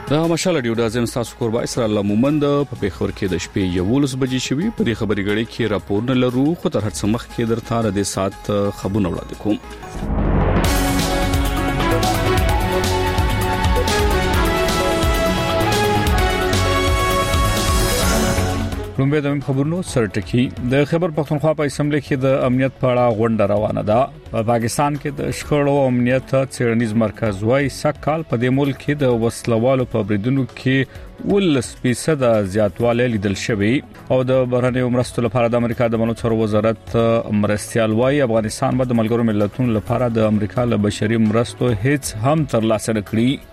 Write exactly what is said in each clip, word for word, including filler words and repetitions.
دا مشال ډیو دازم تاسو کور با اسرائیل مومند په پیښور کې د شپې یولس بجې شوي په دې خبري غړي کې راپور نه لرو خو تر هڅه مخ کې درته د سات خبرونه وړاندې کوم. لومبه د خبرونو سرټکی د خبر پښتونخوا په اسمبلی کې د امنیت په اړه غونډه روانه ده. په پاکستان کې د شخړو امنیت څېړنیز مرکز وايي سکهال په دې ملک کې د وسلوالو په بریدونو کې ولس فیصد زیاتوالی لیدل شوی او د بهرنیو مرستو لپاره د امریکا د بانو چارو وزارت مرستيال وايي افغانستان به د ملګرو ملتونو لپاره د امریکا له بشري مرستو هیڅ هم ترلاسه نکړي.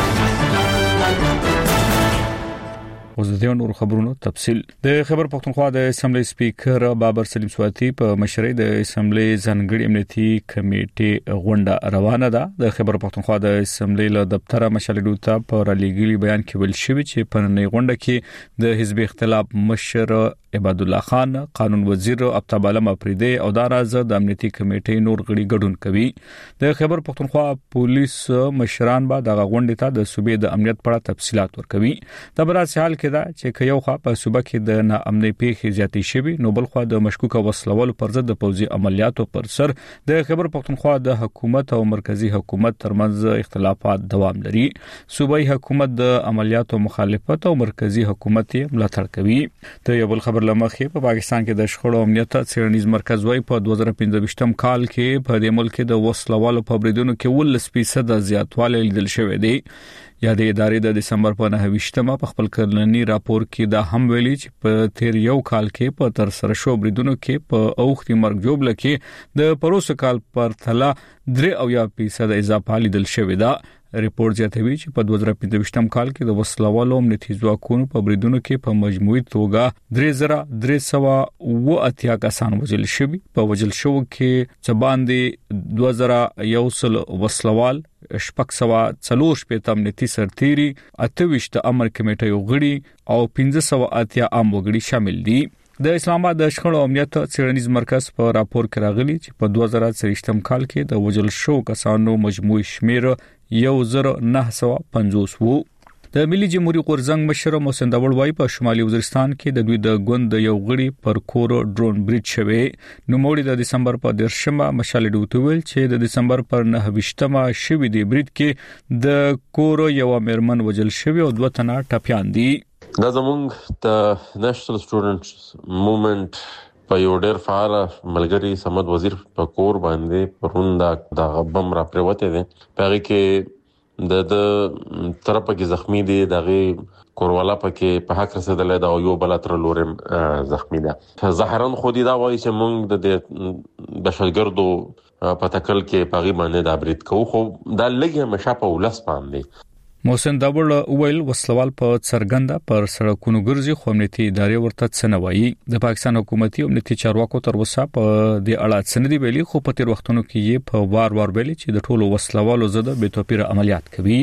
اوس د نور خبرونو تفصيل د خبر پښتونخوا د اسمبلی سپیکر بابر سلیم سواتی په مشرۍ د اسمبلی ځانګړي امنیتي کمیټې غونډه روانه ده. د خبر پښتونخوا د اسمبلی له دفتر مشالډو ته په رالېګلي بیان کې ویل شوی چې په نړۍ غونډه کې د حزب اختلاف مشر عباد الله خان، قانون وزیر ابتاب علم افریدی او د راز د امنیتي کمیټې نور غړي ګډون کوي. د خبر پښتونخوا پولیس مشران به د غونډې ته د صوبې د امنیت په اړه تفصيلات ورکوي. د برابر حال کې دا چې یو خوا په صوبه کې د ناامنۍ پیښې زیاتې شوي نو بل خوا د مشکوک وسلوالو پر ضد د پوځي عملیاتو پر سر د خبر پښتونخوا د حکومت او مرکزی حکومت ترمنځ اختلافات دوام لري. صوبایي حکومت د عملیاتو مخالفت او مرکزی حکومت یې ملاتړ کوي. د یو بل خبر لمخې په پاکستان کې د شخړو امنیت څېړنیز مرکز وايي په دوه زره پنځه کال کې په دې ملک کې د وسلوالو په بریدونو کې ولس فیصد زیاتوالی لیدل شوی دی. یا د ادارې د دسمبر په نهه په خپل کلنی راپور کې دا هم ویلي چې په تیر یو کال کې په تر سره شو بریدونو کې په اوختي مرګ جوړ لکه د پروسه کال پر تله درې او یا فیصد اضافه لیدل شوی دا. ریپورت زیاتوي چې په دوه زره پنځه کال کې د وسلوالو امنیتي ځواکونو په بریدونو کې په مجموعي توګه درې زره درې سوه اوه اتیا کسان وژل شوي. په وژل شو کې څه باندې دوه زره یو سل وسلوال، شپږ سوه څلور شپږ امنیتي سرتيري، اته ویشت امر کمیټې غړي او پنځه سوه اتیا عام وګړي شامل دي. د اسلام آباد د شخړو امنیت څېړنیز مرکز په راپور کې راغلي چې په دوه زره څلوېښت کال کې د وژل شو کسانو مجموعي شمیر یو زر نه سوه پنځوس وو. د ملي جمهوریت غورزنګ مشر محسن داوړ وايي په شمالي وزیرستان کې د دوی د ګوند یو غړي پر کور ډرون بریډ شوی. نو موړي د دسمبر په دیرشمه مشالډو ته ویل چې د دسمبر پر نهه شوی دی بریډ کې د کور یو امرمن وژل شوی او دوه تنه ټپيان دي. دا زمونږ د نېشنل سټوډنټس موومېنټ په یو ډېر فعال ملګری سمد وزیر په کور باندې پروندا د بم را پروته دي. په کې د د طرف کې زخمی دي، دغه کوروالا پکې په حق رسیدل دا یو بل تر لورم زخمی ده. ظاهرا خو دې دا وایي چې موږ د بشرګردو په تکل کې پاغي باندې دا برید کوو، خو دا لګي مشه په ولس باندې. محسن داوړ ویل وسلوال په څرګنده پر سړکونو ګرځي خو امنیتي ادارې ورته څه نه وایي. د پاکستان حکومتي امنیتي چارواکو تر اوسه په دې اړه څه نه دی ویلي، خو په تیر وختونو کې یې په وار وار ویلي چې د ټولو وسلوالو ضد بې توپیر عملیات کوي.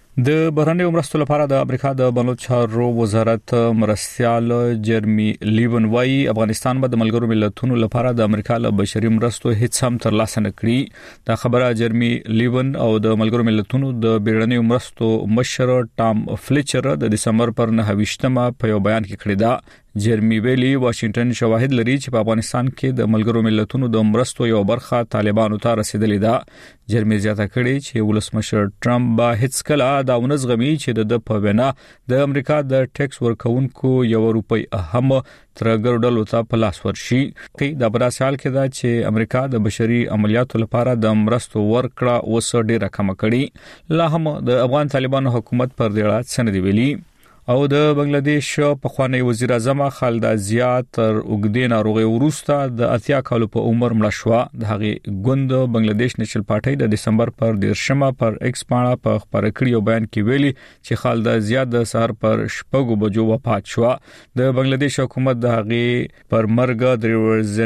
د بهرنیو مرستو لپاره د امریکا د بانو چارو وزارت مرستيال جرمی لیون وايي افغانستان به د ملګرو ملتونو لپاره د امریکا له بشري مرستو هیڅ هم ترلاسه نکړي. دا خبره جرمی لیون او د ملګرو ملتونو د بیړنیو مرستو مشر ټام فلیچر د دسمبر پر نهه په یو بیان کې کړی دا. جرمی ویلي واشنگټن شواهد لري چې په افغانستان کې د ملګرو ملتونو د مرستو یو برخه طالبانو ته رسیدلې ده. جرمی زیاته کړي چې ولسمشر ټرمپ به هیڅ کله دا ونځغمي چې د په وینا د امریکا د ټیکس ورکونکو یو روپۍ اهم تر ګرډلو ته په لاس ورشي. دا برابر حال کې دا چې امریکا د بشري عملیاتو لپاره د مرستو ورکړه وسه ډیره کم کړي. لا هم د افغان طالبانو حکومت پر دې اړه څه نه دی ویلي. او د بنگلاديش په خوانی وزیر اعظم خالدا ضیا تر وګدین ناروغي وروسته د اتیا کالو په عمر مړ شو. د هغه ګوند بنگلاديش نېشنل پارټي د دسمبر پر دیرشمه پر ایکس باندې په خبره کړیو بیان کې ویلي چې خالدا ضیا د سحر پر شپږو بجو وفات شو. د بنگلاديش حکومت د هغه پر مرګ د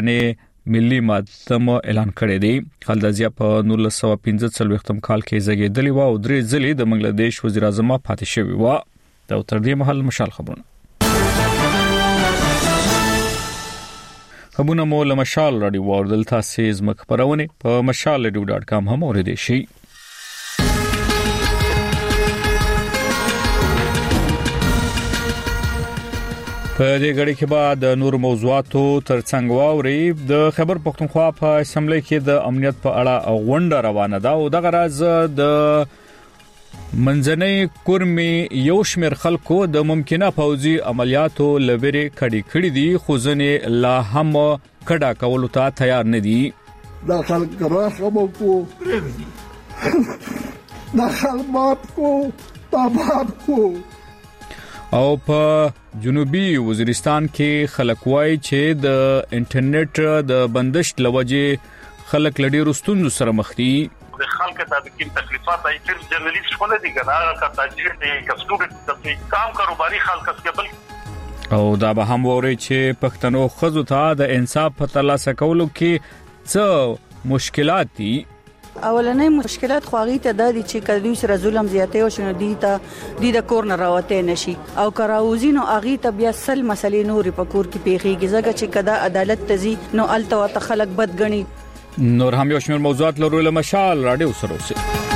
ورځنې ملي ماتم اعلان کړی دی. خالدا ضیا په نولس سوه پنځه څلوېښتم کال کې زیږیدلی و او درې ځلې د بنگلاديش وزیر اعظم پاتې شوی و. دا تر دې محل مشال خبرونه خبرونه مو له مشال رادیو وردل تاسو زمک پرونه په مشال رادیو ډاټ کام هم اوریدئ شئ. په دې غړي کې بعد نور موضوعاتو ترڅنګ واوري د خیبر پختونخوا په اسمبلی کې د امنیت په اړه غونډه روانه ده او د غراز د منځنۍ کورمې یو شمېر خلکو د ممکنه پوځي عملیاتو لوري کړي کړي دي خو ځنې لا هم کډا کول ته تیار نه دي. دا خلک راخمو کو دا خلک ماپ کو تمام کو. او په جنوبي وزیرستان کې خلک وایي چې د انټرنیټ د بندش لوجې خلک لډي رستون سره مخ دي. د خلک ته د کوم تکلیفات ای چې جرنالیست شول دي ګناه کا تاجر دي کسټوډنټ دي کام کاروباري خلک کسبل او دا به هم ووري چې پښتنو خزو ته د انصاف په ترلاسه کولو کې څه مشکلات دي. اولنې مشکلات خو هغه ته د دي چې کله دوی سره ظلم زیاتې او شنو دي ته د د کور نه راوته نشي او کراوزینو هغه ته بیا سل مسلې نور په کور کې پیخيږي ځکه چې کدا عدالت تزي نو الته ته خلک بدګني. نور هم یو شمېر موضوعات لرو له مشال رادیو سره اوسه.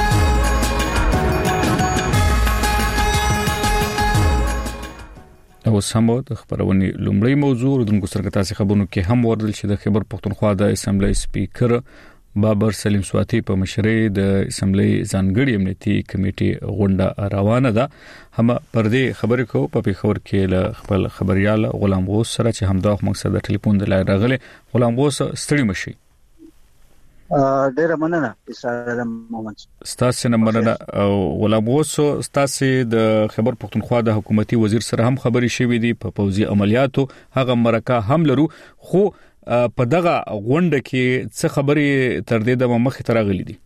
او سمو د خبرونې لومړی موضوع د ګوسرګ تاسو خبرونو کې هم وردل چې د خیبر پختونخوا د اسمبلی سپیکر بابر سلیم سواتی په مشرۍ د اسمبلی ځانګړي امنیتي کمیټې غونډه روانه ده. هم پر دې خبرې کو په پیښور کې له خپل خبريال غلام غوث سره چې همدا مقصد د ټلیفون د لای راغله. غلام غوث ستړي مشي. ډیره مننه اسلام محمد ستاسو نه مننه. غلام غوث ستاسو د خیبر پختونخوا د حکومتي وزیر سره هم خبري شوې دي په پوځي عملیاتو هغه مرکه هم لرو خو په دغه غونډه کې څه خبرې تر دې د مخ ته راغلي دي؟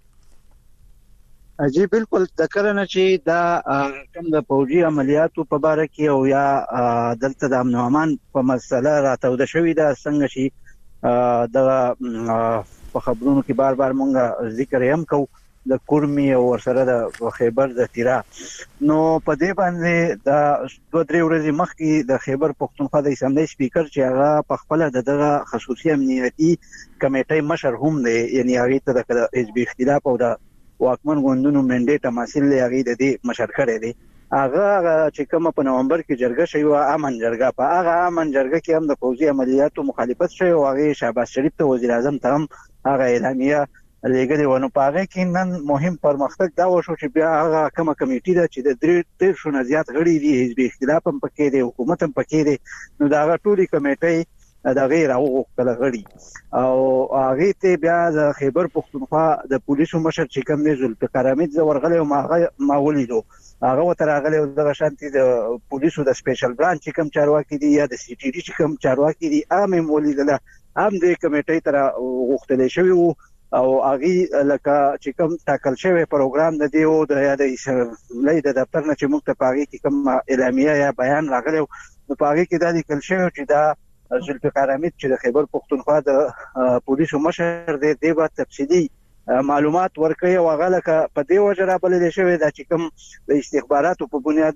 اجي بالکل ذکر نه چې دا کوم د پوځي عملیاتو په اړه کې او یا دلته د امن او امان په مسله راته د شوې ده څنګه چې د په خبرونو کې بار بار مونږه ذکر هم کوو د کورمي او سره د خیبر د تیرا نو په دې باندې د دوه درې ورځې مخکې د خیبر پختونخوا د اسمبلی سپیکر چې هغه په خپل دغه خصوصي امنیتي کمیټې مشر هم دی یعنی هغه ته د حزب اختلاف او د واکمن غوندونو منډیټ مسیل لري د دې مشر کړی دی. هغه چې کوم په نومبر کې جرګه شوی و امن جرګه په هغه امن جرګه کې هم د پوځي عملیاتو مخالفت شوی او هغه شهباز شریف ته وزیر اعظم ته هم هغه اعلامیه لګلې ونه پاره کې نن مهم پرمختګ دا وشو چې بیا هغه کومه کمیټه ده چې د درې تیر شو نه زیات غړي دي حزب اختلاف هم پکې دي حکومت هم پکې دي نو دا ټولي کمیټه دا غیر او غوښتل غړي او هغه ته بیا د خیبر پختونخوا د پولیسو مشر چې کوم دی ذوالفقار حمید زورغلی او ما ولیدو هغه وتر هغه د شانتي د پولیسو د سپیشل برانچ چې کوم چارواکي دي یا د سی ټي ډي چې کوم چارواکي دي عام ولیدل هم د کمیټې تر غوښتل شوی او هغه لکه چې کوم تاکل شوی پروګرام د دیو د یا د اسمبلی د دفتر نه چې موږ ته پاږي کې کوم اعلامیه یا بیان راغلی نو پاږي کې د لیکل شوی چې دا ذوالفقار حمید چې د خیبر پختونخوا د پولیسو مشر دی د با تفصیلی معلومات ورکړي او هغه لکه په دې وجه را بلل شوی دا چې کوم د استخباراتو په بنیاد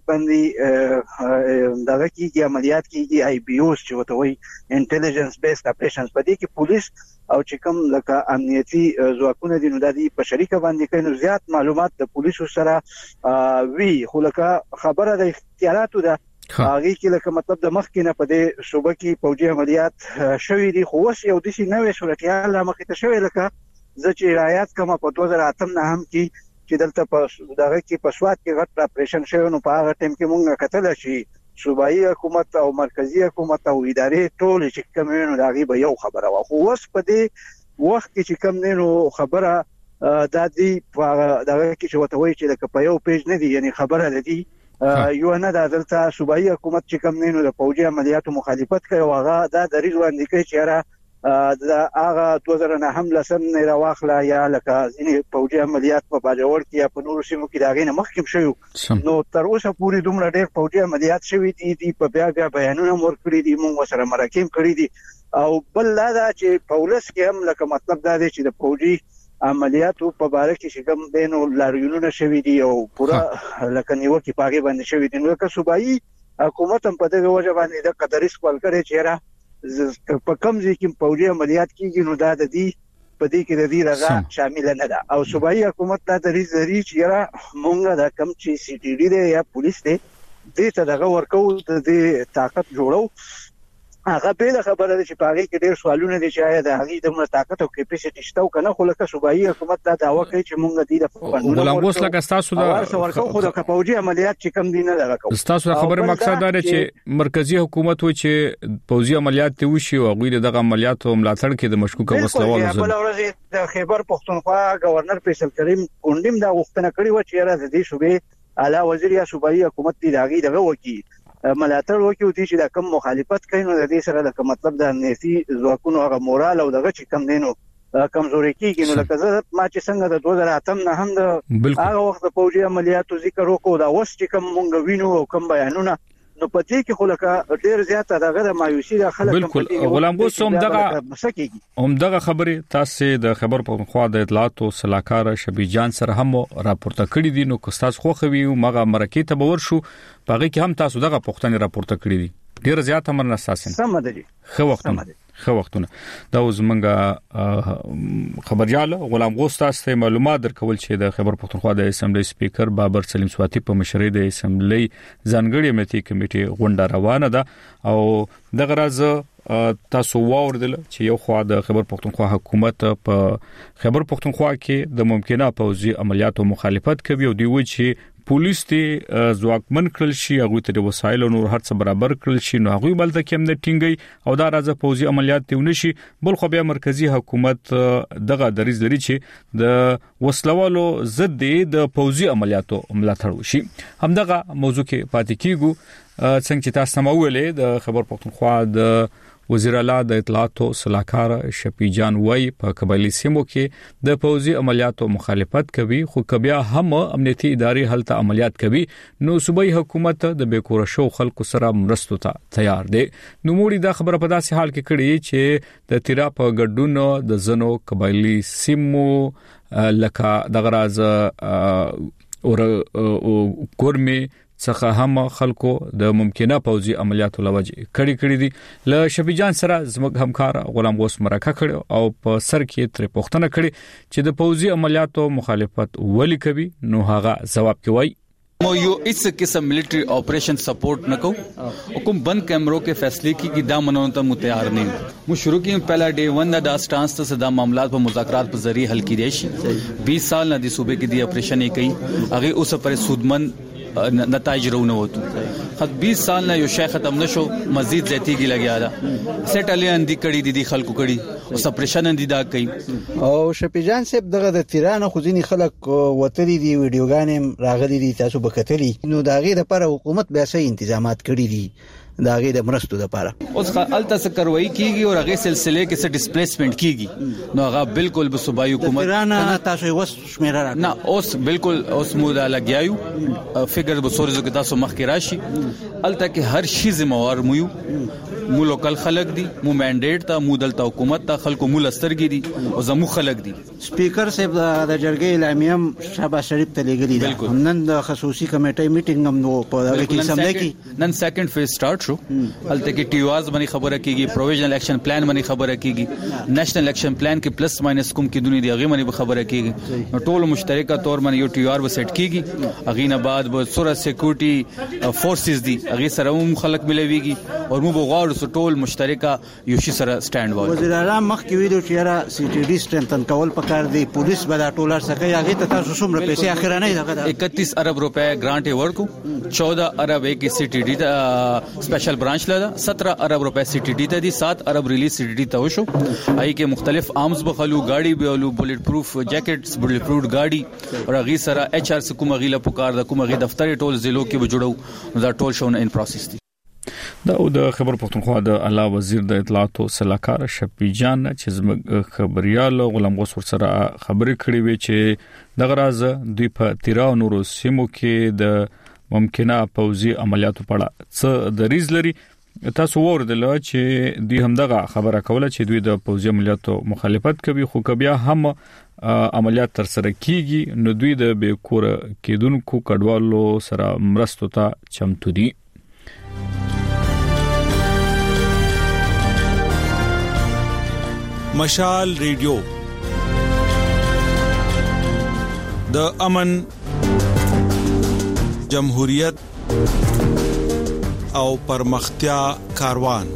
باندې دغه کېږي عملیات کېږي آی بي اوس چې وته وي انټيليجنس بیسډ اپریشنز په دې کې پولیس او چې کوم لکه امنیتي ځواکونه دي نو د دې په شریکه باندې کوي زیات معلومات د پولیسو سره وی خو لکه خبره د اختیاراتو ده هغه کې لکه مطلب د مخ کې نه په دې شوبه کې فوجي عملیات شوې دي خو اوس یو د شي نوې صورتحال مخ ته شوې لکه زه چې رایات کوم په دوه زره اته نه هم کې چې دلته په دغه کې په سواد کې غټ اپریشن شوی نو په هغه ټیم کې مونږه کتل شي صوبایي حکومت او مرکزی حکومت او ادارې ټول چې کوم نو دغه به یو خبره وا خو اوس په دې وخت کې چې کوم نو خبره د دې دغه کې چې وته وایي چې په یو پیج نه دی یعنی خبره لدی یو نه د دلته صوبایي حکومت چې کوم نو د فوجي عملیاتو مخالفت کوي او هغه د دریز باندې کوي چې را دا هغه دوه زره نه هم لسم نه راوخلا یا لکه ځینې فوجي عملیات په باجوړ کې یا په نورو سیمو کې داغې نه مخکې شوی نو تر اوسه پورې دومره ډېر فوجي عملیات شوي دي دي په بیا بیا بیانونه ورکړي دي موږ سره مرکیم کړی دي او بل لا دا چې پولیس کې هم لکه مطلب دا دی چې د فوجي عملیاتو په اړه کې کوم دینو لاریونونه شوي دي او پورا لکه نیوکه پاګې باندې شوي دي نو که صوبایي حکومت هم په دغه وجه باندې د قدرې سوال کړي چې را په کوم ځای کې فوجي عملیات کیږي نو دا د دې په دې کې د دې رضا شامل نه ده او صوبایي حکومت دا د ریز ری چې را مونږه د کم چې سی ټي ډي دی یا پولیس دی دې ته دغه ورکو د دې طاقت جوړو هغه به خبره ده چې پاره کې ډېر سوالونه دي چې آیا د هغې د طاقت او کیپاسټي شته او کنه خو لکه صوبایي حکومت دا دعوا کوي چې مونږ دې د فندونو غلام غوث لکه تاسو د ورکو خو د فوجي عملیات چې کم دي نه دغه کوي تاسو خبره مقصد دا چې مرکزی حکومت و چې فوجي عملیات ته وشي او غوړي د عملیاتو ملاتړ کې د مشکوک وسلوالو زه بل ورځ د خیبر پختونخوا گورنر فیصل کریم کوندیم دا غوښتنه کړې و چې را د دې صوبې اعلی وزیر یا صوبایي حکومت دی دغه دغه وکی ملاتړ وکړو چې دا کم مخالفت کوي نو د دې سره د مطلب د امنیتي ځواکونو هغه مورال او دغه چې کم دینو کمزوري کیږي نو لکه زه ما چې څنګه د دوه زره اتم نه هم د هغه وخت د فوجي عملیاتو ذکر وکړو دا اوس چې کم مونږ وینو او کم بیانونه نو پدې کې خو لکه ډېر زیاته دغه د مایوسي د خلک بالکل غلام غوث هم دغه هم دغه خبره تاسو د خبر پختونخوا د اطلاعات او صلاحکار شبي جان سره هم راپورته کړی دي نو که تاسو خو خوي مغه مرکه ته باور شو پغه کې هم تاسو دغه پښتنه راپورته کړی دي ډېر زیات امر نساسین سم دي خو وختونه خو وختونه دا زمونږه خبريال غلام غوث تاسو معلومات درکول چې د خبر پختونخوا د اسمبلی سپیکر بابر سلیم سواتی په مشرۍ د اسمبلی ځانګړي امنیتي کمیټې غونډه روانه ده او دغه راز تاسو واوردل چې یو خوا د خبر پختونخوا حکومت په خبر پختونخوا کې د ممکنه پوځي عملیاتو مخالفت کوي او دی و چې پولیس ته ځواکمن کړل شي هغه ته د وسایل او نور هر څه برابر کړل شي نو هغه بل ته کوم د ټینګي او دا راځه پوځي عملیات ته ونشي بل خو بیا مرکزی حکومت دغه دریز لري چې د وسلوالو ضد د پوځي عملیاتو ملاتړ وشي همدغه موضوع کې پاتې کیږو څنګه چې تاسو مولې د خبر پختونخوا د وزیر اعلی د اطلاعات او صلاحکار شفیع جان وای په قبایلی سیمو کې د پوځي عملیاتو مخالفت کوي خو کبیا هم امنیتي ادارې هلته عملیات کوي نو صوبایي حکومت د بیکور شو خلکو سره مرستو ته تیار دی نو موږ دا خبره په داسې حال کې کړی چې د تیرا په ګډونو د زنو قبایلی سیمو لکه دغه راز او کورمي څخه هم خلکو د ممکنه پوځي عملیاتو لوجه کړي کړي دي ل شفیع جان سره زموږ همکار غلام غوث مرکه کړي او په سر کې تر پوښتنه کړي چې د پوځي عملیاتو مخالفت ولې کوي نو هغه جواب کوي مو یو اس قسم ملټری اپریشن سپورٹ نکو حکم بند کیمروں کے فیصلے کی کی دا منونتا متیار نہیں مو شروع کی پہلا ڈے ون دا سٹانس ته صدا معاملات په مذاکرات په ذریعہ حل کی دیشي بیس سال نه دی صوبے کې دی اپریشن یې کوي هغه اوس پر سودمن نتایج رونه وته خد بیس سال نه یو شیخ ختم نشو مزید زیاتیږي لګیا دا سیټ علی اندی کړي دي خلکو کړي او سپریشن اندی دا کوي او شفیع جان صاحب دغه د تیرانه خو ځینی خلک وتري دي ویډیوګانې راغلي دي تاسو بکتلی نو داغه د پر حکومت به سي تنظیمات کړی دي داغه د مرستو لپاره اوس خالته څه کاروایی کیږي او هغه سلسله کې څه ډیسپلیسمنت کیږي نو هغه بالکل به صوبایي حکومت تیرانه تاسو وس شمیره را نه اوس بالکل اوس مودا لګیایو فګر به سورزو کې تاسو مخ کې راشي الته کې هر شي ذمہوار مو مو لوکل خلق دي مو منډیټ ته مو دلته حکومت ته خلکو مو لسترګي دي او زمو خلق دي سپیکر صاحب د جرګې اعلامیه شاباش شریف ته لګلی دي نن د خصوصي کمیټې میټینګ هم نو په دغه کې سم کې نن سیکنډ فیز سٹارټ شو الته کې ټیواز باندې خبره کیږي پروویژنل ایکشن پلان باندې خبره کیږي نېشنل ایکشن پلان کې پلس ماینس کوم کې دونی دی هغه باندې خبره کیږي ټول مشترکه تور باندې یو ټیوار و سیټ کیږي هغه نه بعد به سوره سکیورټي فورسز دي هغه سره هم خلک ملويږي او مو بغواړو ټول مشترکه یو شي سره سټاند وایي وزیر اعلی مخ کې ویلو چې را سی ټي ډي سټرنتن کول پکار دی پولیس بل ټولر سکه هغه ته تاسو څومره پیسې اخرانه دغه اکتیس ارب روپے گرانٹ ورکو چودہ ارب ایک سی ټي ډي سپیشل برانچ لدا سترہ ارب روپے سی ټي ډي ته دي سات ارب ریلیز سی ټي ډي ته وشو آی کې مختلف آرمز بخلو گاڑی بهلو بولټ پروف جیکټس بولټ پروف گاڑی اور غی سره ایچ ار کوم غیله پکار د کوم غی دفتر ټول ضلعو کې بجوړو دا ټول شون ان پروسس دي دا د خبر پختونخوا د اعلی وزیر د اطلاعات او صلاحکار شفیع جان چې زموږ خبريال غلام غوث سره خبرې کړې وي چې د غراز دوی په تیرا نورو سیمو کې د ممکنه پوځي عملیاتو په اړه څه د ریز لري تاسو ورته چې دوی هم دغه خبره کوله چې دوی د پوځي عملیاتو مخالفت کوي خو کبیا هم عملیات تر سره کیږي نو دوی د بیکور کېدونکو کډوالو سره مرستو ته چمتو دي مشال ریډیو د امن جمهوریت او پرمختیا کاروان.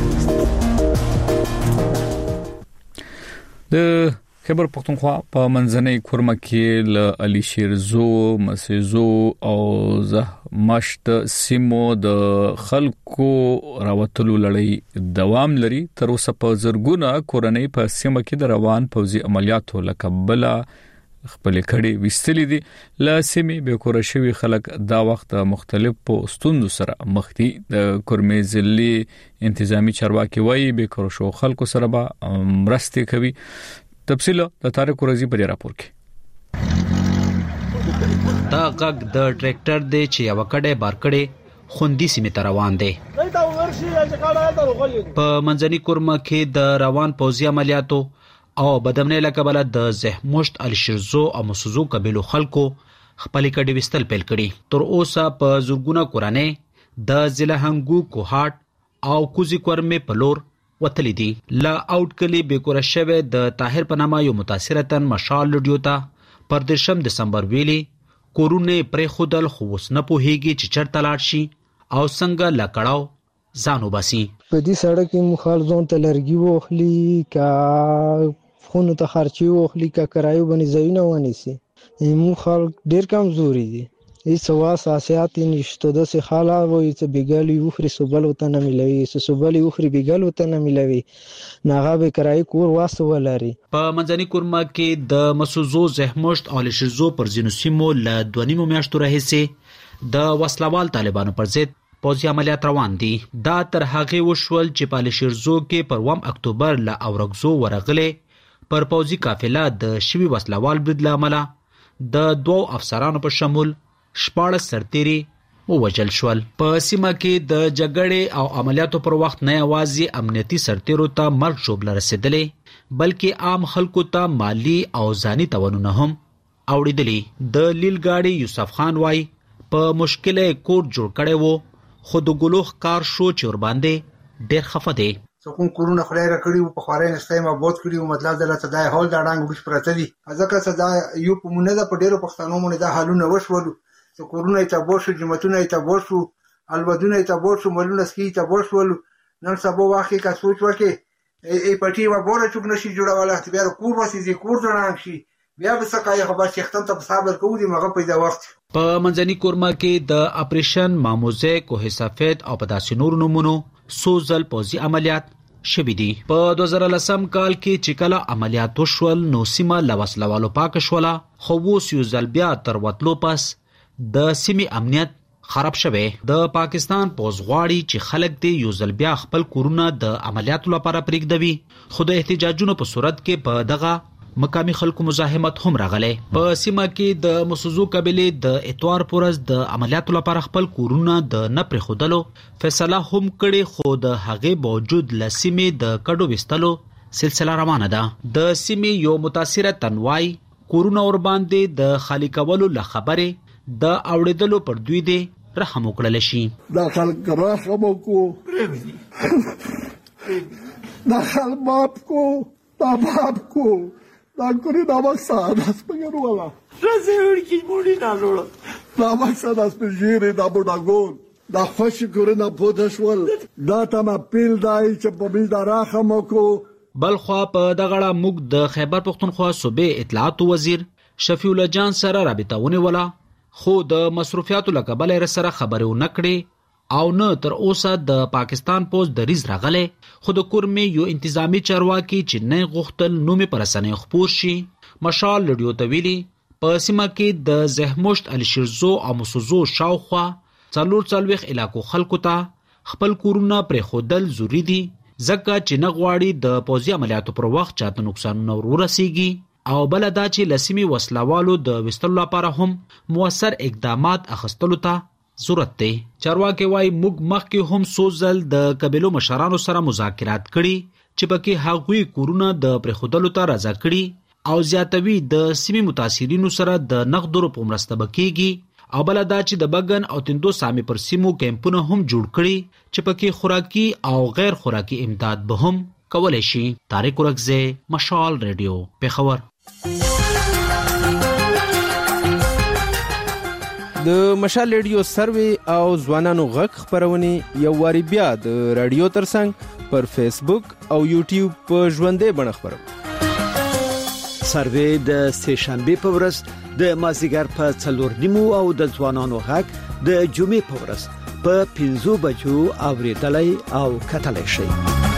د خیبر پختونخوا په منځنۍ کورمه کې ل علي شیرزو، مسیزو او زهمشت سیمو د خلکو راوتلو لړۍ دوام لري. تر اوسه په زرګونه کورنۍ په سیمه کې د روان پوځي عملیاتو لکبله خپل کړي وستلې دي. ل سیمه به کور شوی خلک دا وخت مختلف ستوندو سره مخ دي. د کورمې ځلي انتظامی چارواکي وایي به کور شو خلکو سره به مرسته کوي. تفصیل د طارق رضی په راپور کې. دا غږ د ټریکټر دی چې یو کډه بار کړي خوندي سیمه ته روان دی. په منځني کورمه کې د روان پوځي عملیاتو او بدمنې لکبله د زهمشت الشرزو او مسوزو قبیلو خلکو خپل کډه وستل پیل کړي. تر اوسه په زورګونه کورانه د ضلع هنګو کوهات او کوزي کورمه په لور وتلی دي. لا اوټ کلی بیکور شوه د طاهر پنامه یو متاثرتن مشال لډیوتا پر دشم دسمبر ویلي کورونه پر خودل خو وسنه په هیږي چې چرته لاړ شي او څنګه لکړاو ځانو باسي. په دې سړک کې مخال ځون ته لرګي وخلی کا خونو ته خرچي وخلی کا کرایو باندې زینه ونیسي. مخال ډیر کمزوري دي. ای سوا اساسيات نشته د سه حالا وای چې بیګالي وخري سوبل وته نه ملوي سه سوبل وخري بیګال وته نه ملوي ناغه به کرای کور واسه ولري. په منځني کورما کې د مسوزو زهمشت او لشزو پر زینوسیمو ل دوه نیمو میاشتو راهسي د وسلوال طالبانو پر ضد پوځي عملیات روان دي. دا تر هغه وشول چې په لشزو کې پر اووم اکتوبر ل اورګزو ورغله پر پوځي قافله د شوی وسلوال برید لامل د دوو افسرانو په شمول شپاړس سرتيري ووجل شول. په سیمه کې د جګړې او عملیاتو پر وخت نه یوازې امنیتي سرتیرو ته مرګ ژوبله رسیدلې بلکې عام خلکو ته مالی او ځاني تاوانونه هم اوړېدلي. د لیل ګاډي یوسف خان وای په مشکله کوټ جوړ کړي وو خو د ګلوخ کار شو چې ور باندې ډېر خفه دی. څوک کورونه خړای را کړی په خوارې نسته ما بوت کړی مطلب دا ته د هول دا ډنګ وښ پرته دي. ځکه چې دا یو په مونږ نه په ډېرو پښتنو مونږ دا حالونه وشول. کورونه ته بوشو جمعتونه ته بوشو الودونه ته بوشو ملونه سکی ته بوشو نن سبا واخی کا سوچ وکي ای پټي و بوره چوک نشي جوړواله اختیار کور واسي کور جوړان شي بیا به سکای خو به شیختن ته صبر کوو دی مغه پیدا وخت. په منځني کورما کې د اپریشن ماموزه کوه صفات او په داسې نور نمونو سوزل پوزي عملیات شوی دي. په دوه زره لسم کال کې چې کله عملیات وشول نو سیمه لوسلوالو پاک شوله خو وو سیوزل بیا تر وتلو پس د سیمې امنیت خراب شوه. د پاکستان پوز غواړي چې خلک دې یو ځل بیا خپل کورونه د عملیاتو لپاره پریږدوي خو د احتجاجونو په صورت کې په دغه مقامی خلکو مزاحمت هم راغلی. په سیمه کې د مسوزو قبیله د اتوار پورز د عملیاتو لپاره خپل کورونه د نه پرېښودلو فیصله هم کړې خو د هغې باوجود له سیمې د کډو ویستلو سلسله روانه ده. د سیمې یو متاثره تنوای کورونه ور باندې د خالی کولو له خبره د اوړېدلو پر دوی دی رحم وکړل شي. دا خلک رحم وکړو دا خلک ماف کو دا ماف کو دا کوي دا مقصد اس پګرو والا راځي ورکی مونږ نه لوړ دا مقصد اس په جیره دا بوډا ګول دا خوش کورونه پودشول دا تم اپیل دای چې په بل دا رحم وکړو. بلخوا په دغړه موږ د خیبر پختونخوا صوبې اطلاعات وزیر شفیع الله جان سره رابطه ونیوله خو د مصروفیاتو لکبل سره خبرو نکړي او نه تر اوسه د پاکستان پوز د ریز راغله خو د کورمې یو انتظامی چارواکي چې نه غوښتل نومې پر اسنه خپور شي. مشال لډیو تویلی په سیمه کې د زهمشت الشرزو او مسوزو شاوخوا څلور څلويخ علاقو خلکو ته خپل کورونه پر خودل ضروری دي ځکه چې نه غواړي د پوزي عملیاتو پر وخت چاته نقصان نه ورسیږي او بل دا چې لسمی وسلوالو د وستلو لپاره هم موثر اقدامات اخستلو ته ضرورت دی. چارواکي وايي موږ مخکې هم سوزل د قبيلو مشرانو سره مذاکرات کړي چې پکې هغوی کورونه د پرخودلو ته راځه کړي او زیاتوي د سیمې متاثرینو سره د نقد روپو مرسته بکیږي او بل دا چې د بګن او تندو سامي پر سیمو کیمپونه هم جوړ کړي چې پکې خوراکي او غیر خوراکي امداد به هم کولای شي. طارق رغزه مشال رادیو پیښور. د مشال ریډیو سروي او ځوانانو غږ خبرونه یو واری بیا د رادیو ترڅنګ پر فیسبوک او یوټیوب په ژوندې بڼه خبرو. سروي د سهشنبه په ورځ د مازیګر په څلور نیمو او د ځوانانو غږ د جمعې په ورځ په پنځو بجو اوریدلای او کتلای شي.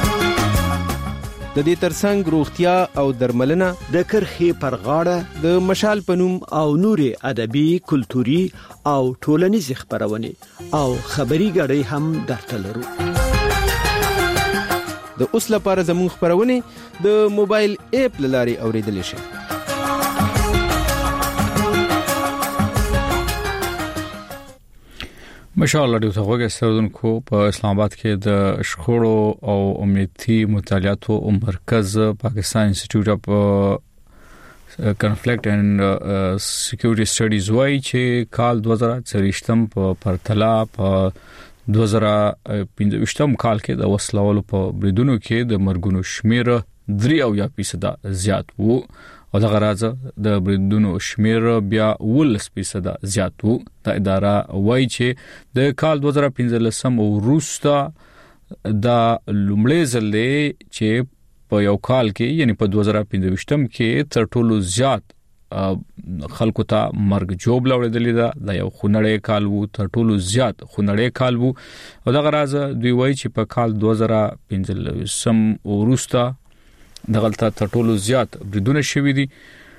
د دې ترڅنګ روغتیا او درملنه د کرخي پر غاړه د مشال پنوم او نوري ادبي کلتوري او ټولنیز خبرونه او خبري غړي هم درته لرو. د اوس لپاره زموږ خبرونه د موبایل اپ لاري اوریدل شي. مشال رادیو ته غوږی سردونکو په اسلام آباد کې د شخړو او امنیتي مطالعاتو مرکز پاکستان انسټیټیوټ اف کنفلیکټ اینڈ سکیورټي سټډیز وايي چې کال دوه زره څلوېښتم په پرتله په دوه زره پنځه کال کې د وسلوالو په بریدونو کې د مرګونو شمیر درې اویا فیصد زیات وو او د غراض د بریدونو شمیر بیا ولس فیصد زیات وو. د اداره وایي چې د کال دوه زره پنځلسم وروسته د لومړي ځل چې په یو کال کې یعنی په دوه زره پنځويشتم کې تر ټولو زیات خلکو ته مرګ جوړ لوړېدل دا د یو خونړې کال وو تر ټولو زیات خونړې کال وو او د غراض دوی وایي چې په کال دوه زره پنځلسم وروسته د غلطه تر ټولو زیات بریدونه شوي دي.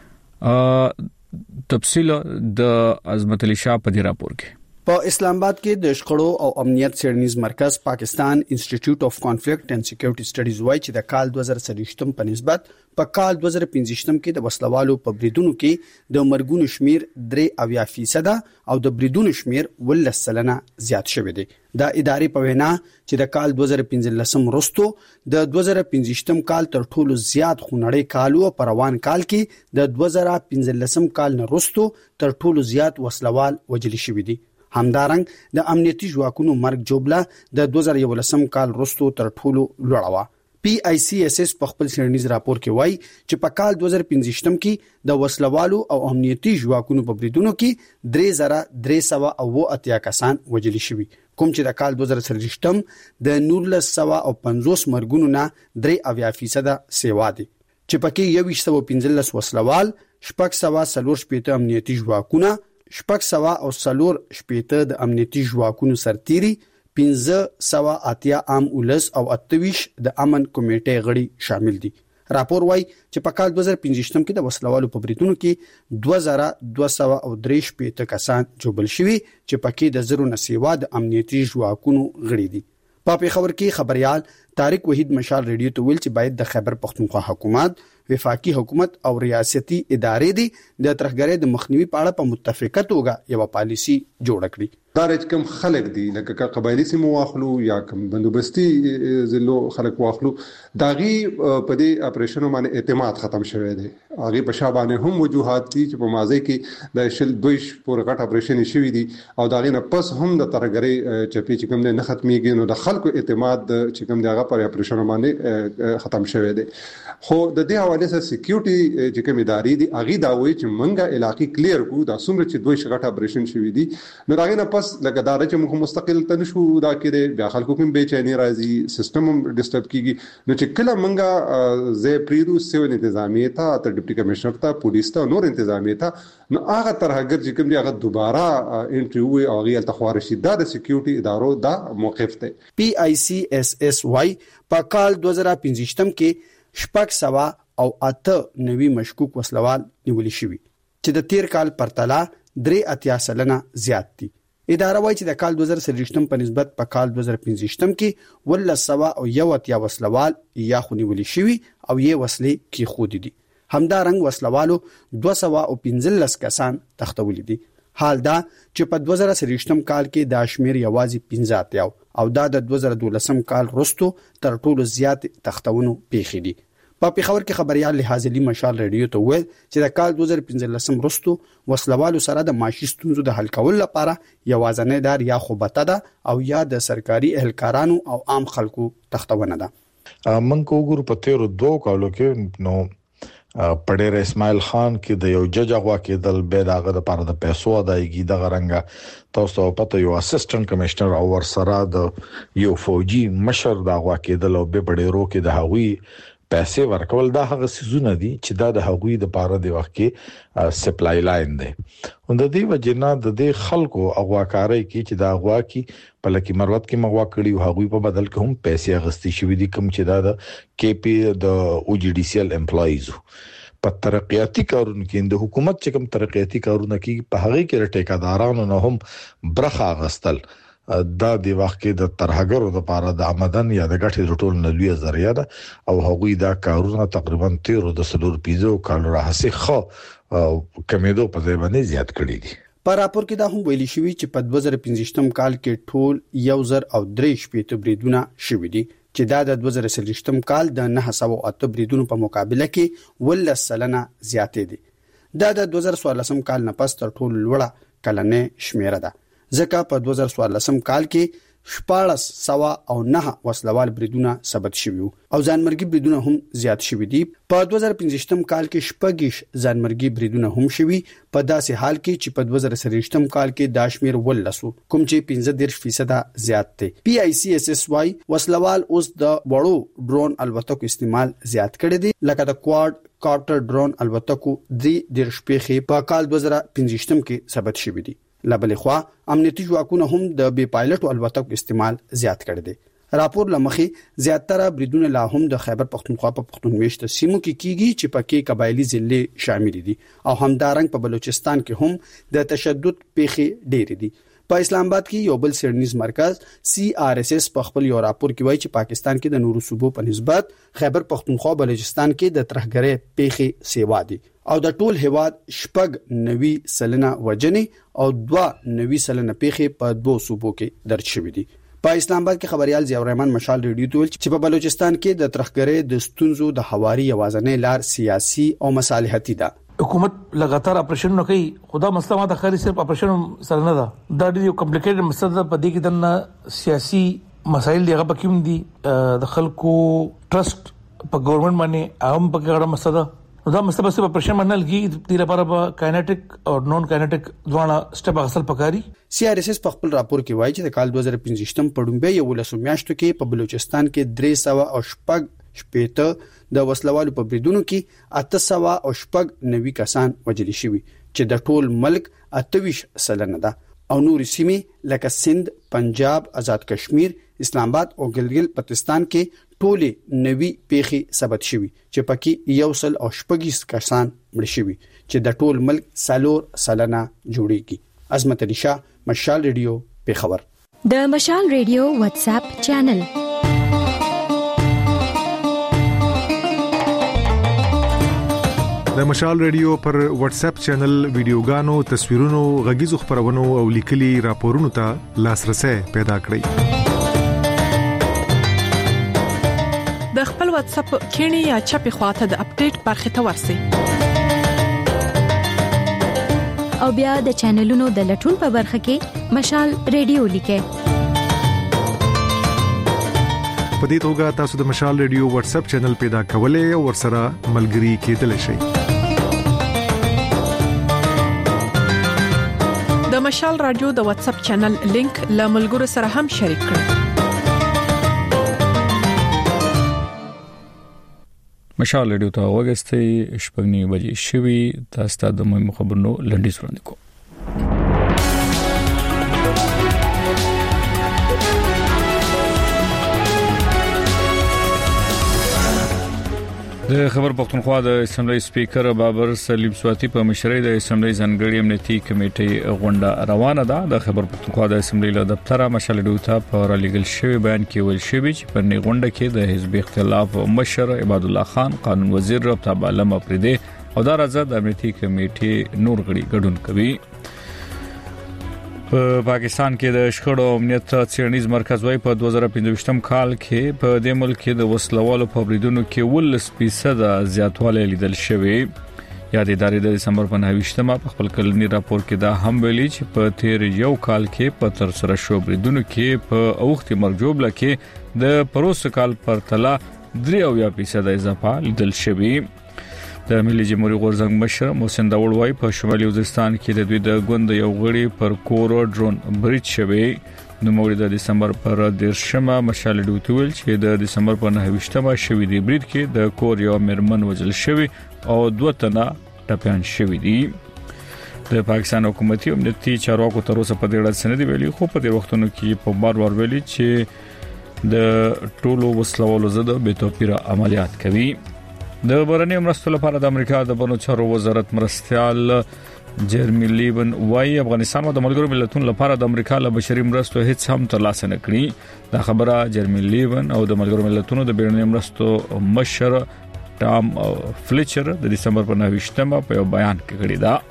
تفصیل د عظمت علي شاه په دې راپور کې. په اسلام آباد کې د شخړو او امنیت څېړنیز مرکز پاکستان انسټیټیوټ اف کنفلیکټ اینڈ سکیورټي سټډیز وايي چې د کال دوه زره څلوېښتم په نسبت په کال دوه زره پنځويشتم کې د وسلوالو په بریدونو کې د مرګونو شمیر درې اویا فیصد او د بریدونو شمیر ولس سلنه زیات شوی دی. د ادارې په وینا چې د کال دوه زره پنځلسم وروسته د دوه زره پنځويشتم کال تر ټولو زیات خونړی کال او په روان کال کې د دوه زره پنځلسم کال نه وروسته تر ټولو زیات وسلوال وجل شوی دي. همدارنګ د امنیتي ځواکونو مرګ جوړه د دوه زره یولسم کال وروسته تر ټولو لوړه و. پی آی سی ایس ایس په خپل څېړنیز راپور کې وایي چې په کال دوه زره پنځويشتم کې د وسلوالو او امنیتي ځواکونو په بریدونو کې درې زره درې سوه اوه اتیا کسان وژل شوي، کوم چې د کال دوه زره څلوېښتم د نولس سوه او پنځوس مرګونو نه درې اویا فیصد سیوا دي، چې پکې یو ویشت سوه پنځلس وسلوال، شپږ سوه څلور شپېته امنیتي ځواکونه، شپږ سوه او څلور شپېته د امنیتي ځواکونو سرتیري، پنځه سوه اتیا عام ولس او اته ویشت د امن کمیټې غړي شامل دي. راپور وايي چې په کال دوه زره پنځويشتم کې د وسلوالو په بریدونو کې دوه زره دوه سوه او درې شپېته کسان جوړل شوي، چې پکې د زرو نه سیوا د امنیتي ځواکونو غړي دي. په پیښور کې خبريال طارق وحید مشال ریډیو ته ویل چې باید د خیبر پختونخوا حکومت، وفاقي حکومت او ریاستي ادارې دي د ترهګرۍ د مخنیوي په اړه په متفقه توګه یو پالیسی جوړ کړي. دا رقم خلک دي لکه قبایلی سیمو واخلو یا کوم بندوبستي زلو خلک واخلو، داغي په دې اپریشنو باندې اعتماد ختم شوی دی. هغه په شابانه هم وجوهات دي چې په ماضي کې د شل دویش پور غټ اپریشن شوی دي او داغي نه پس هم د ترهګرۍ چپی چې کوم نه ختميږي، نو د خلکو اعتماد چې کوم دغه پر اپریشنو باندې ختم شوی دی. خو د دې حواله سره سکیورټي چې کوم ادارې دي هغه دا وایي چې منګه علاقې کلیر کو دا څومره چې دوی شغټ اپریشن شوی دي، نو داغي نه پس لکه دا چې موږ مستقل تنشو دا کې بیا خلکو کوم بېچینی راځي، سیستم هم ډیسټرب کیږي. نو چې کله منګه زه پریرو سیول انتظامیه ته تر ډیپټي کمشنر ته پولیس ته نور انتظامیه ته نو هغه ترهګر چې کوم دی هغه دوباره انټریو او هغه التخوار شي دا د سکیورټي ادارو دا موقف دی. پی آی سی ایس ایس واي په کال دوه زره پنځويشتم کې شپږ سوه او اته نوي مشکوک وسلوال نیول شوي، چې د تیر کال پرتله درې اتیا سلنه زیات دي. اداره وايي چې د کال دوه زره څلوېښتم په نسبت په کال دوه زره پنځويشتم کې ولس سوه او یو اتیا وسلوال یا خو نیول شوي او یې وسلې کې خود دي. همدارنګ وسلوالو دوه سوه او پنځلس کسان تختولي دي. حال دا چې په دوه زره څلوېښتم کال کې د شمیر یوازې پنځه اتیا او دا د دوه زره دولسم کال وروسته تر ټولو زیات تختونو پیښې دي. په پیښور کې خبريال لحاظ علي مشال ریډیو ته ویل چې د کال دوه زره پنځلسم وروسته وسلوالو سره د معاشي ستونزو د حل کولو لپاره یوازنۍ دار یا خوبته ده او یا د سرکاري اهلکارانو او عام خلکو تختونه ده. من کو ګور په تیرو دوه کالو کې نو پډیر اسماعیل خان کې د یو جج اغوا کېدل به دغه لپاره د پیسو ادایګي د غرنګ تاسو پته یو اسسټنټ کمشنر او ورسره د یو فوجي مشر د اغوا کېدل او به پډیرو کې د هغوی پیسې ورکول دا هغه سيزونه دي چې دا د هغوی د لپاره د وخت کې سپلای لاین دی اند دې وجنه د دې خلکو اغواکاري کې چې دا اغوا کې په لکه مروت کې مغوا کړي او هغوی په بدل کې هم پیسې اغستې شوې دي کوم چې دا د کې پی د او جی ډي سی ال امپلایز په ترقیاتي کارونو کې د حکومت چې کوم ترقیاتي کارونه کې په هغه کې ټیکادارانو نه هم برخه غستل دا د وخت کې د ترهګرو د لپاره د آمدن یا د ګټې رټول نه لوی ذریعہ ده او هغوی دا کارونه تقریبا تیرو د سلور پیزو کالو راهسي خو کمیدو په ځای باندې زیات کړی دي. په راپور کې دا هم ویلي شوی چې په دوه زره پنځه کال کې ټول یو زر او درې شپږ بریدونه شوي دي چې دا د دوه زره څلور کال د نه سوه اته بریدونو په مقابله کې ولس سلنه زیاتې دي. دا د دوه زره څوارلس کال نه پس تر ټولو لوړه کلنې شمیره ده ځکه په دوه زره څوارلس کال کې شپاړس سوا او نه وسلوال بریدونه ثبت شوي او ځانمرګي بریدونه هم زیات شوي دي. په دوه زره پنځه کال کې شپږ ځانمرګي بریدونه هم شوي په داسې حال کې چې په دوه زره څلور کال کې دا شمیر ولسو کوم چې پنځه دېرش فیصد زیات دی. پی آی سی اس اس واي وسلوال اوس د وړو ډرون الوتکو استعمال زیات کړی دی لکه د کواد کارټر ډرون الوتکو د ډیر شپېخي په کال دوه زره پنځه کې ثبت شوي دي. لبل خوا امنیتي ځواکونه هم د بي پایلټ الوتکو استعمال زیات کړی دی. راپور لمخي زیاتره بریدونه لا هم د خیبر پختونخوا په پختونخوا سیمو کې کیږي چې پکې قبایلی ضلع شامل دي او همدارنګ په بلوچستان کې هم د تشدد پیښې ډېر دي. په اسلام آباد کې یو بل سیرنیز مرکز سی آر اس اس په خپل یو راپور کې وایي چې پاکستان کې د نورو صوبو په نسبت خیبر پختونخوا بلوچستان کې د ترهګرۍ پیښې سیوا دي او د ټول هواد شپږ نوي سلنه وجنې او دوه نوي سلنه پیښې په دوه صوبو کې درج شوې دي. په اسلام آباد کې خبريال ضیاء الرحمن مشال ریډیو ته چې په بلوچستان کې د ترهګرۍ د ستونزو د حواري یوازنې لار سیاسي او مصالحتي ده. حکومت لګاتار اپریشن نه کوي خدا مسله ما د خاري صرف اپریشن سره نه ده دا ډېر کمپلیکیټډ مسله په دې کې د سیاسي مسایل دی هغه پکې دي د خلکو ټرست په ګورنمنت باندې هم په ګډه مسله دا مسله بس اپریشن باندې لګي د لپاره په کاینټیک او نون کاینټیک ځوانه سټپ اصل پکاري. سی آر اس اس په خپل راپور کې وایي چې د کال دوه زره پنځه په ډومبه یو لسو میاشتو کې په بلوچستان کې درې سوه او شپږ شپېته د وسلوالو په بریدونو کې اته سوه او شپږ نوي کسان وژل شوي چې د ټول ملک اته ویشت سلنه ده او نور سیمې لکه سند، پنجاب، آزاد کشمیر، اسلام آباد او ګلګت بلتستان کې ټولې نوي پیښې ثبت شوي چې پکې یو سل او شپږ کسان مړ شوي چې د ټول ملک سالور سلنه جوړیږي. عظمت علي شاه، مشال ریډیو، پیښور. د مشال ریډیو واتس اپ چینل د مشال ریډیو پر واتس اپ چینل ویډیوګانو، تصویرونو، غږیزو خبرونو او لیکلي راپورونو ته لاسرسي پیدا کړئ. د خپل واتس اپ کینی یا چپی خواته د اپډیټ برخه ته ورسئ او بیا د چینلونو د لټون په برخه کې مشال ریډیو لیکئ. په دې توګه تاسو د مشال ریډیو واتس اپ چینل پیدا کولای او ورسره ملګري کېدلی شئ. د مشال رادیو د واتس اپ چینل لینک له ملګرو سره هم شریک کړئ. مشال ریډیو ته وګورئ شپږ بجې شوي تاسو ته د مهمو خبرونو لنډیز وړاندې کوم. د خبر پختونخوا د اسمبلی سپیکر بابر سلیم سواتی په مشرۍ د اسمبلی ځانګړي امنیتي کمیټې غونډه روانه ده. د خبر پختونخوا د اسمبلی له دفتر مشال ریډیو ته په رالیګل شوی بیان کې ویل شوی چې په نې غونډه کې د حزب اختلاف مشر عباد الله خان، قانون وزیر رفتاب عالم افریدي او د رضا د امنیتي کمیټې نور غړي ګډون کوي. په پاکستان کې د شخړو امنیت څېړنیز مرکز وايي په دوه زره پنځه کال کې په دې ملک کې د وسلوالو په بریدونو کې ولس فیصد زیاتوالی لیدل شوی. یا د ادارې د دسمبر په نهه په خپل کلنی راپور کې دا هم ویلي چې په تیر یو کال کې په تر سره شو بریدونو کې په اوختي مرجوب لکه د پروس کال پرتله درې او یا فیصد اضافه لیدل شوی. د ملي جمهوریت غورځنګ مشر محسن داوود وايي په شمالي وزیرستان کې د دوی د ګوند یو غړي پر کور ډرون بریټ شوی نو موري د دسمبر پر دیرشمه مشال ډوتول چې د دسمبر په نهویشتمه شوی دی بریټ کې د کور یو مرمن وجل شوی او دوه تنه ټپيان شوی دي د پاکستان حکومتي امنیتي چارواکو تر اوسه په دې اړه سندې ویلي خو په دې وختونو کې په بار بار ویلي چې د ټولو وسلوالو ضد به توپیر عملیات کوي د بهرنی مرستو لپاره د امریکا د بنو چارو وزارت مرستيال جرمی لیون وايي افغانستان او د ملګرو ملتونو لپاره د امریکا له بشري مرستو هیڅ هم ترلاسه نه کړي دا خبره جرمی لیون او د ملګرو ملتونو د بیرونی مرستو مشر ټام فلیچر د دسمبر په نهویشتمه په یو بیان کې کړی دا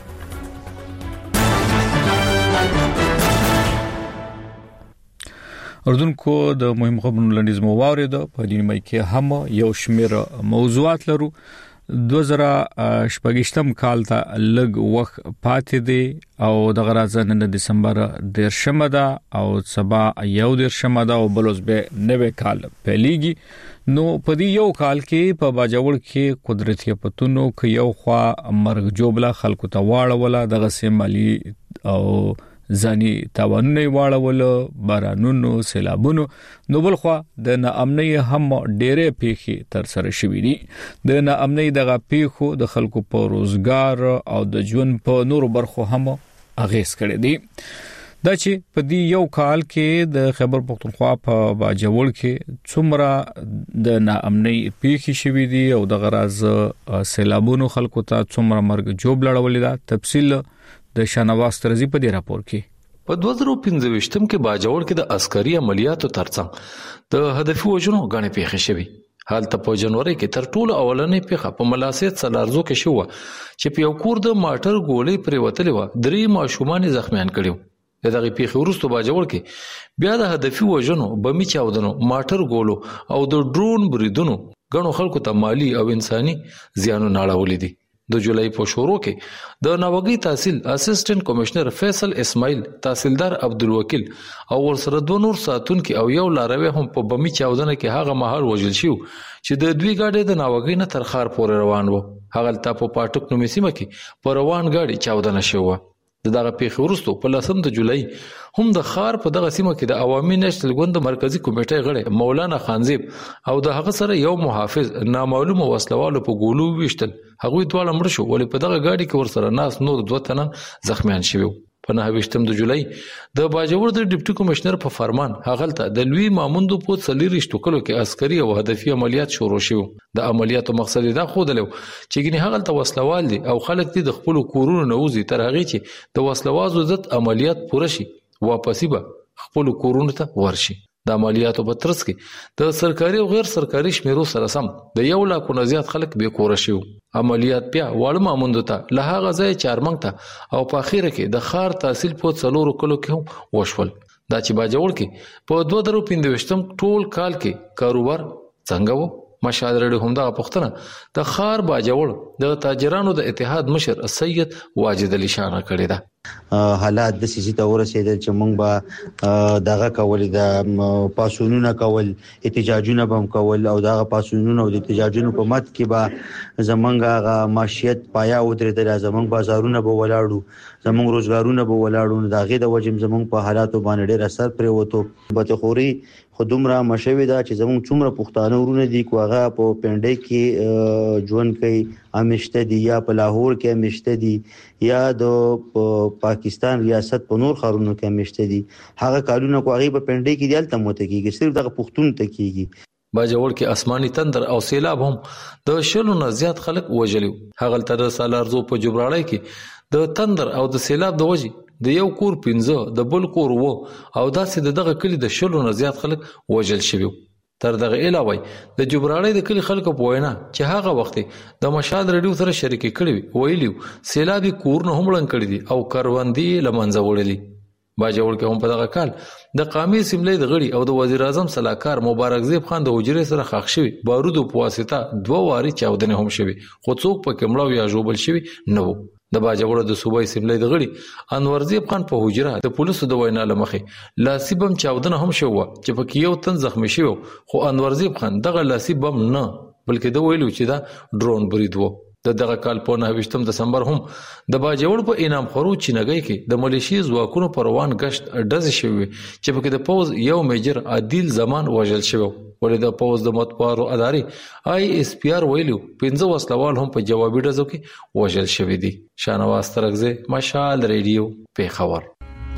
اردن کو د مهم خبرونو لنډیز مو واورید په دې مې کې هم یو شمېر موضوعات لرو دوه زره شپږشتم کال ته لګ وخت پاتې دی او د غرازه نن دسمبر دیرشمه ده او سبا یو دیرشمه ده او بلوز به نوې کال پیلېږي نو په دې یو کال کې په باجوړ کې قدرتي پتونو کې یو خوا مرګ جوړه خلکو ته واړوله دغه سیمالي او ځاني تاوانونه واړول بارانونو سیلابونو نو بل خو د ناامنۍ هم ډېرې پیخي تر سره شوې دي د ناامنۍ دغه پیخو د خلکو په روزګار او د ژوند په نورو برخو هم اغیز کړی دي دا چې په دې یو کال کې د خیبر پختونخوا په باجوړ کې څومره د ناامنۍ پیخي شوې دي او د غراز سیلابونو خلکو ته څومره مرګ جوړ لړولې ده تفصیل د شانواز ترزی په دې راپور کې په دوه زره پنځه کې باجوړ کې د عسکري عملیاتو ترڅنګ د هدفي وژنو غاڼې پیښې شوې حال ته په جنوري کې تر ټولو اولنې پیښه په ملاسیت سلارزو کې شو چې په یو کور د ماټر ګولې پرې وتلې و درې ماشومان زخمیان کړیو دغه پیښې وروسته باجوړ کې بیا د هدفي وژنو بمی چاودنو ماټر ګولو او د ډرون بریدونو غنو خلکو ته مالی او انساني زیانونه اړولې دي د جولای په شورو کې د ناوګي تحصیل اسسټنټ کمشنر فیصل اسماعیل تحصیلدار عبدالوکیل او ورسره دوه نور ساتونکو او یو لاروي هم په بمی چاودنه کې هغه مهال وژل شو چې د دوی گاډي د ناوګي نه تر خار پورې روان وو هغه ته په پاټک نومي سیمه کې په روان گاډي چاودنه شوه دغه پیښه ورستو په لسم د جولای هم د خار په دغه سیمه کې د عوامي نېشنل ګوند مرکزی کمیټې غړي مولانا خانزیب او د هغه سره یو محافظ نامعلومه وسلوالو په ګولو ویشتل هغه دواړه مړ شو ولې په دغه گاډي کې ورسره ناس نور دوه تنن زخمیان شوی په نهویشتم د جولای د باجوړ د ډیپټي کمشنر په فرمان هغه ته د لوی ماموندو په څلریشتو کلو کې عسکري او هدفي عملیات شروع شو د عملیاتو مقصد دا خو دلو چې ګنې هغه ته وسلوال دي او خلک دي د خپل کورونو نوځي تر هغه چې د وسلوازو ضد عملیات پوره شي واپسی به خپل کورونو ته ورشي د عملیاتو په ترڅ کې د سرکاري او غیر سرکاري شمیرو سره سم د یو لا کو زیات خلک به کور شي عملیات بیا وړ ماموند ته له هغه ځای چارمنګ ته او په اخیره کې د خار تحصیل په څلورو کلو کې وشول دا چې باجوړ کې په دوه زره پنځه ټول کال کې کاروبار څنګه وو مشال رډي هم دا پښتنه د خار باجوړ د تاجرانو د اتحاد مشر سید واجد علي شان کړی دا حالات د سيسي ته ورسېدل چې موږ به دغه کول د پاسونونه کول احتجاجونه بم کول او دغه پاسونونه او د احتجاجونو په مت کې به زمونږه معیشت پایا ودرېدل زمونږ بازارونه به ولاړو زمونږ روزګارونه به ولاړو دغه د وجم زمونږ په حالاتو باندې ډېر اثر پرې وته به خوري خودمره مشوي دا چې زمونږ څومره پښتانه ورونه دي کوغه په پنډې کې ژوند کوي امشته دي یا په لاهور کې امشته دي یا د پاکستان ریاست په نور خارونو کې امشته دي هغه کارونه کوغه په پنډې کې دلته موته کیږي صرف دغه پښتون ته کیږي باجوړ کې آسماني تندر او سیلاب هم د شلو نه زیات خلک وژلو هغه تر سالارزو په جبراړی کې د تندر او د سیلاب د وجې د یو کور پنځه د بل کور وو او داسې د دغه کلی د شلو نه زیات خلک وژل شوی تر دغه علاوه د جبراړی د کلی خلکو په وینا چې هغه وخت د مشال رډیو سره شریک کړي ویلیو سیلابي کورونه هم لنګ کړي دي او کاروندي لمنځه وړلي باجوړ کې هم په دغه کال د قومي اسمبلی د غړي او د وزیر اعظم صلاحکار مبارک زیب خان د حجرې سره خاخ شوی بارودو په واسطه دوه واري چاودنه هم شوی خو څوک په کمړو یا جوبل شوی نه وو د باجوړ د صوبای اسمبلی د غړي انور زیب خان په حجره د پولیسو د وینا لمخې لاسی بم چاودنه هم شو چې په یو تن زخمی شو خو انور زیب خان دغه لاسی بم نه بلکې د ویلو چې دا ډرون برید وو د دغه کال په نهه ویشتم دسمبر هم د باجوړ په انعام خورو چینګي کې د ملیشي ځواکونو پر روان غشت ډز شوی چې په کې د پوز یو میجر عادل زمان وژل شوی ولې د پوز د مطبوعاتو ادارې آی اس پی آر ویلو پنځه وسلوال هم په جوابي ډزو کې وژل شوی دي. شانواز ترغزه مشال ریډیو پیښور.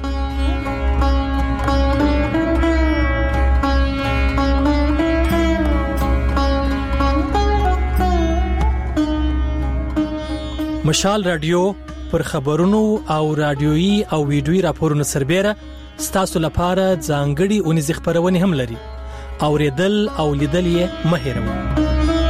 مشال رادیو پر خبرونو او رادیويي او ویډیويي راپورونو سربېره ستاسو لپاره ځانګړي اونیز خبرونه هم لري. اوریدل او لیدل یې مه هېروئ.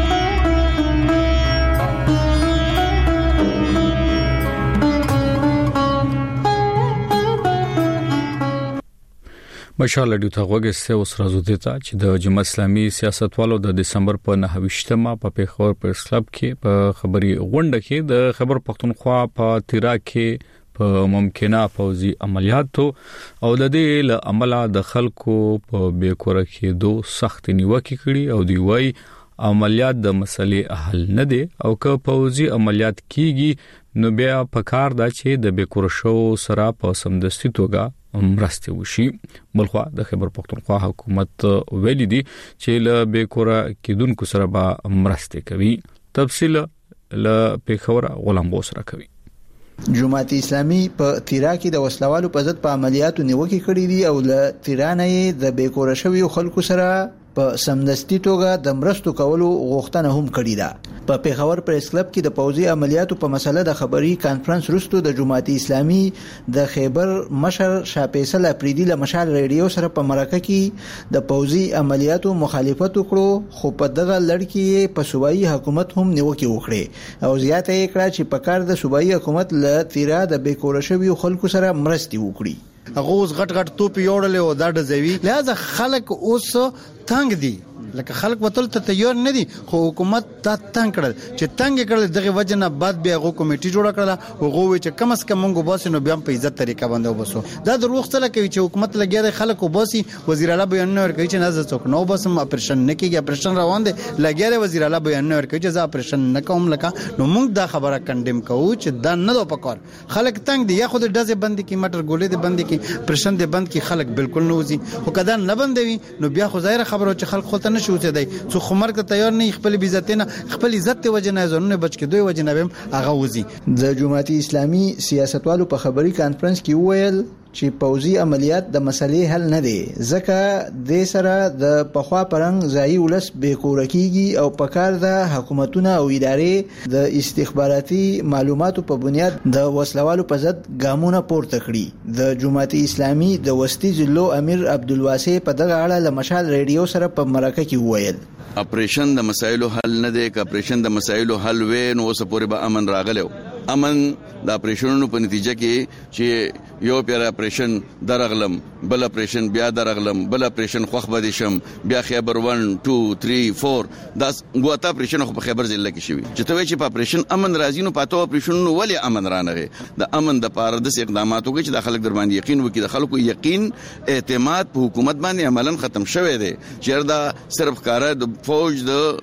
مشال رادیو ته غوږی اوس راځو دته چې د جماعت اسلامي سیاستوالو د دسمبر په نهه ویشتمه په پیښور پریس کلب کې په خبري غونډه کې د خبر پښتونخوا په تیرا کې په ممکنه پوزي عملیاتو او د دې له عمله د خلکو په بیکوره کې دوه سخت نیوکه کړي او دی وای عملیات د مسلې حل نه دي او که پوزي عملیات کیږي نو بیا په کار دا چې د بیکوره شو سره په سمدستي توګه مرسته وشي. بلخوا د خبر پښتونخوا حکومت ویلي دي چې له بیکوره کېدونکو سره به مرسته کوي. تفصیل له پیښور غلام بوسره کوي. جماعت اسلامي په تیرا کې د وسلوالو په ضد په عملیاتو نیوکه کړې دي او له تیرانه د بیکوره شوی خلکو سره په سمدستي توګه د مرستو کولو غوښتنه هم کړې ده. په پیښور پریس کلب کې د پوزي عملیاتو په مسله د خبري کانفرنس وروسته د جماعت اسلامي د خیبر مشر شاه فیصل اپریدي له مشال ریډیو سره په مرکه کې د پوزي عملیاتو مخالفت وکړو خو په دغه لړ کې په صوبایي حکومت هم نیوکه وکړه او زیاته یې کړه چې په کار د صوبایي حکومت له تیرا د بیکوره شوی خلکو سره مرستي وکړي. هغه اوس غټ غټ توپ یوړل او دا د زوی لہذا خلک اوس تنگ دي لکه خلک وتل ته تیار نه دي خو حکومت دا تنگ کړل چې تنگ کړل دغه وجنه بعد بیا غو کمیټي جوړ کړل او غو چې کم اس کم موږ باسي نو بیا په عزت طریقه باندې وبسو دا د روغ څه کوي چې حکومت لګیا د خلکو باسي وزیر اعلی بیان نه ورکوي چې نه څوک نو بسم اپریشن نه کیږي اپریشن روان دي لګیا د وزیر اعلی بیان نه ورکوي چې ځا اپریشن نه کوم لکه نو موږ دا خبره کندم کوو چې دا نه دو پکار خلک تنگ دي یا خود دزه بندي کی مټر ګولې دي بندي کی اپریشن دي بند کی خلک بالکل نه وزي خو کدا نه بندوي نو بیا خو ظاهر خبره چې خلک خلته نه شوته دی څو خمر ک تیار نه خپل عزت نه خپل عزت ته وجنه زونه بچ کې دوی وجنه بهم هغه وزي. د جماعت اسلامي سیاستوالو په خبري کانفرنس کې وویل چې پوزي عملیات د مسلې حل نه دي ځکه د سره د پخوا پرنګ ځای ولس بیکوره کیږي او په کار د حکومتونو او ادارې د استخباراتي معلوماتو په بنیاد د وسلوالو په ضد ګامونه پورته کړي. د جماعت اسلامي د وسطي ضلع امیر عبدالواسع په دغه اړه له مشال ریډیو سره په مرکه کې وویل اپریشن د مسایلو حل نه دی ک اپریشن د مسایلو حل وین اوس پورې به امن راغلو امن د اپریشنونو په نتیجه کې چې یو پیر اپریشن درغلم بل اپریشن بیا درغلم بل اپریشن خوخ بده شم بیا خیبر واحد دوه درې چهار دا غوته اپریشن خو په خیبر ضلع کې شوی چې ته چې په اپریشن امن راځي نو پاتو اپریشنونو ولی امن رانغه د امن د پاره د اقداماتو کې چې د خلک در باندې یقین وکړي د خلکو یقین اعتماد په حکومت باندې عملاً ختم شوی دی چې دا صرف کار د فوج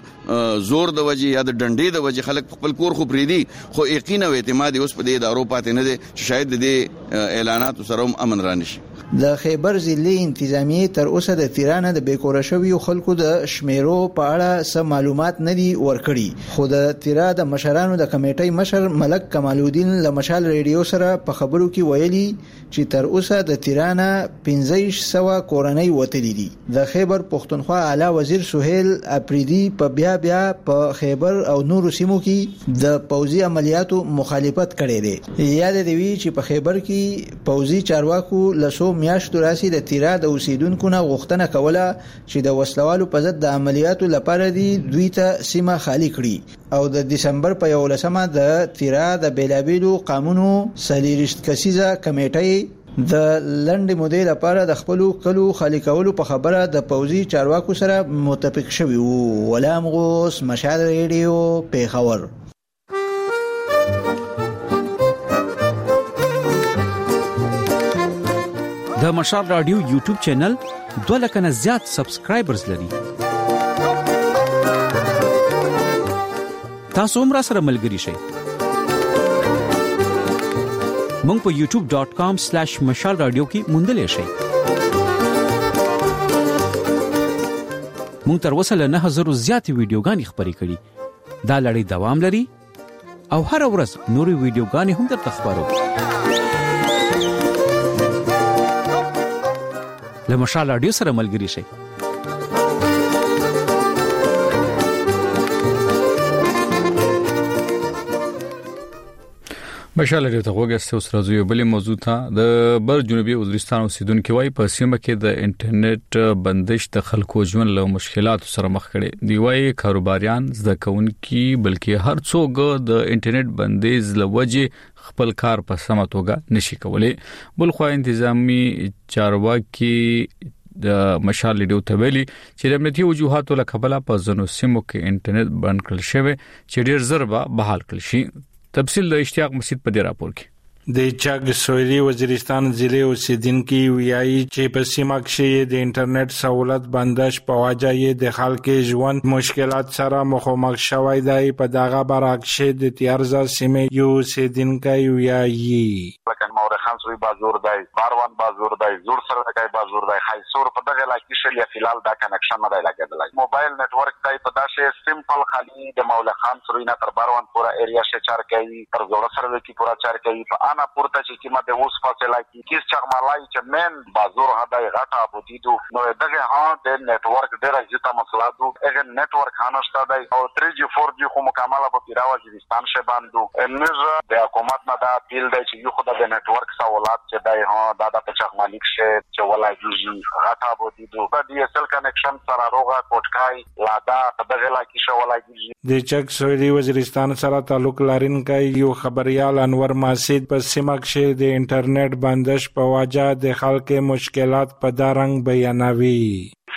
د زور د وجه یا د ډنډې د وجه خلک خپل کور خو پریدي خو یقین او اعتماد اوس په دې ادارو پاتې نه دي چې شاید د اعلانات سره امن رانشي. د خیبر ضلع انتظامیه تر اوسه د تیرانه د بیکوره شوی خلکو د شمیرو په اړه سم معلومات نه دي ورکړي خو د تیرا د مشرانو د کمیټې مشر ملک کمال الدین له مشال ریډیو سره په خبرو کې ویلي چې تر اوسه د تیرانه پنځه سوه کورنۍ وتلي دي. د خیبر پښتونخوا اعلی وزیر سہیل اپریدي په بیا بیا په خیبر او نورو سیمو کې د پوزي عملیاتو مخالفت کړي دي. یاد دی چې په خیبر کې پوزي چارواکو لسو میاشتو راسي د تیرا د اوسیدونکو نه غوښتنه کوله چې د وسلوالو په ضد د عملیاتو لپاره دی دوی ته سیمه خالی کړي او د دسمبر په یولسمه د تیرا د بیلابیلو قانونو سلیریشت کسیزه کمیټې د لنډ مودې لپاره د خپل کلو خالی کولو په خبره د پوزي چارواکو سره متفق شوی وو. ولام غوس مشال ریډیو پیښور. د مشال رادیو یوټیوب چینل دوه لک نه زیات سبسکرایبرز لري. تاسو هم را سره ملګري شئ. مونږ په یوټیوب ډاٹ کام سلیش مشال رادیو کې موندلې شئ. مونږ تر اوسه له نه هزار زیاتې ویډیوګانې خپرې کړې. دا لړۍ دوام لري او هر ورځ نورې ویډیوګانې هم درته خبرو. له مشال رادیو سره ملګري شئ. مشال رادیو ته وګورئ. اوس راځو یو بل موضوع ته. د بر جنوبي وزیرستان اوسیدونکو وايي په سیمه کې د انټرنیټ بندش د خلکو ژوند له مشکلاتو سره مخ کړي. دی وايي کاروباریان زده کوونکي بلکې هر څوک د انټرنیټ بندیز لوجه خپل کار په سمه توګه نشي کولای. بل خو انتظامی چارواکي د مشال رادیو ته ویلي چې د امنیتي وجوهاتو له کبله په ځینو سیمو کې انټرنیټ بند کړل شوی چې ډیر زر به بحال کړل شي. تفصیل د اشتیاق مسجد په دې راپور کې. د چاګ سویلي وزیرستان ضلع اوسیدونکو ویایي چې په سیمه کې د انټرنیټ سہولت بندش په وجه یې د خلکو ژوند مشکلات سره مخامخ شوی دی. په دغه برعکس د تیارزه سیمه یو اوسیدونکو ویایي لکه مورخان سوی بازور دی، باروان بازور دی، زور سره دی بازور دی، خیسور په دغه علاقې شل یا فلال دا کنکشن نه دی لګیدلی. موبایل نتورک دی په داسې سمپل خالي د مولخان سوی نه تر باروان پورا ایریا شه چار کوي، تر زوړ سره کی پورا چار کوي. په انا پورته چې کیمه د اوس فاصله کې کیس چغمالای چې من بازور هداي غټه بودیدو نو دغه ها د نتورک ډیره ځته مسله دو. اګه نتورک هانشته دی او تری جی فور جی خو مکمله په پیرا وزیرستان شه باندې انځ د حکومت نه دا پیل دی چې یو خدای د نتورک سہولت چې دی ها دا د چغمالیک شه چې ولایږي غټه بودیدو په ډي اس ال کنکشن سره روغه کوټکای لادا دغه لکه شه ولایږي. د چک سویلي وزیرستان سره تعلق لرونکي یو خبريال انور ماسید په سیمه کې د انټرنیټ بندش په وجه د خلکو مشکلات په دارنګ بیانوي.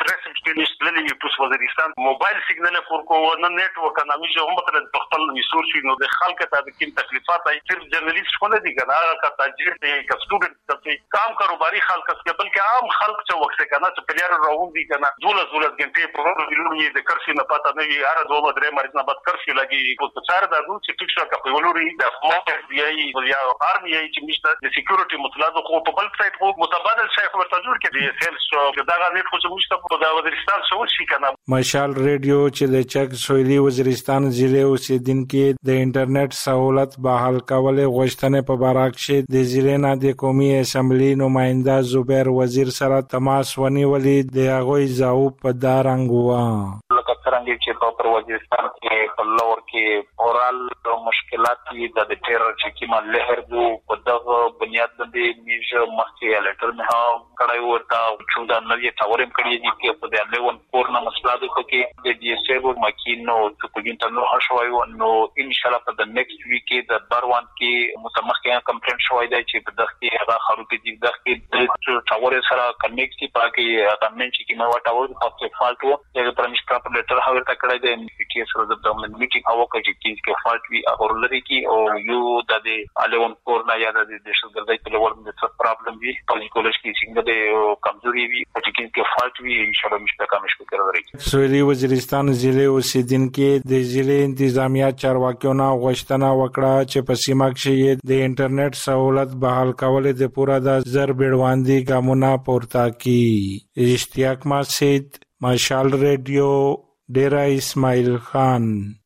للی پوس وزیرستان موبایل سیګنل فورکو نه نیټ وکنامي چې هم مثلا د خپل ریسورس نو د خلکو ته د کوم تکلیفات ای صرف جرنالیست خو نه دي کنه هغه تاجر دی ک سټوډنټ دی کام کاروباري خلک څخه بلکې عام خلک چې وخت کنه چې پلیار راوون دي کنه دوله دوله ګنټې په ورو ویلونی د کرسي نه پاتہ نه وي هر دوه درې مرز نه بد کرسي لګي په څار د دوه چې ټیک شو کپي ولوري د موټر دی یا ارمي ای چې مشته د سکیورټي مطلب خو په بل سایت خو متبادل شیخ ورته جوړ کړي سیل شو دا غوښتل خو چې مشته په د وزیرستان مشال رادیو چې د چک سویلي وزیرستان ضلع اوسیدونکو د انټرنیټ سہولت بحال کول غوښتنې په برعکس د ضلع نه د قومي اسمبلی نماینده زبیر وزیر سره تماس ونیولې د هغه ځاو په دارنګ و لکه څنګه چې په وزیرستان کې په لور کې اورال مشکلات دي د ټیرر چې کیما لهر دو په دغه بنیاد باندې میجه مخکې الټر نه کړای ورته چې دا نوې تاورم کړی دي چې په دې ون پورنا مسله د کوکي د دې سیبو ماکینو چې په انټرنیټ هښوي نو ان شاء الله په د نیکسټ ویک کې د باروان کې متمخکې کمپلینټ شوی دی چې په دغه کې هغه خروکې دي دغه کې تاور سره کنیکټ کی پاکي غمن چې کیما وټ اور په فالټ وو د پرمیش پراپر لیټر هاور تا کړی دی چې سره د ډومن میټینګ او کوي چې کې فالټ وی اور لري کې او یو د دې الون پورنا یا د دهشتګردۍ په لور د څه پرابلم وي پالیټیکل کې څنګه د کمزوري وي چې کې فالټ وی ان شاء الله مشته کامش کوي. سویلي وزیرستان ضلع اوسیدونکو د ضلع انتظامیه چارواکیانو غوښتنه وکړه چې په سیمه کې د انټرنیټ سہولت بحال کول د پورا د زر بیړواندي ګامونه پورته کړي. اشتیاق مسجد مشال رادیو ډیرا اسماعیل خان.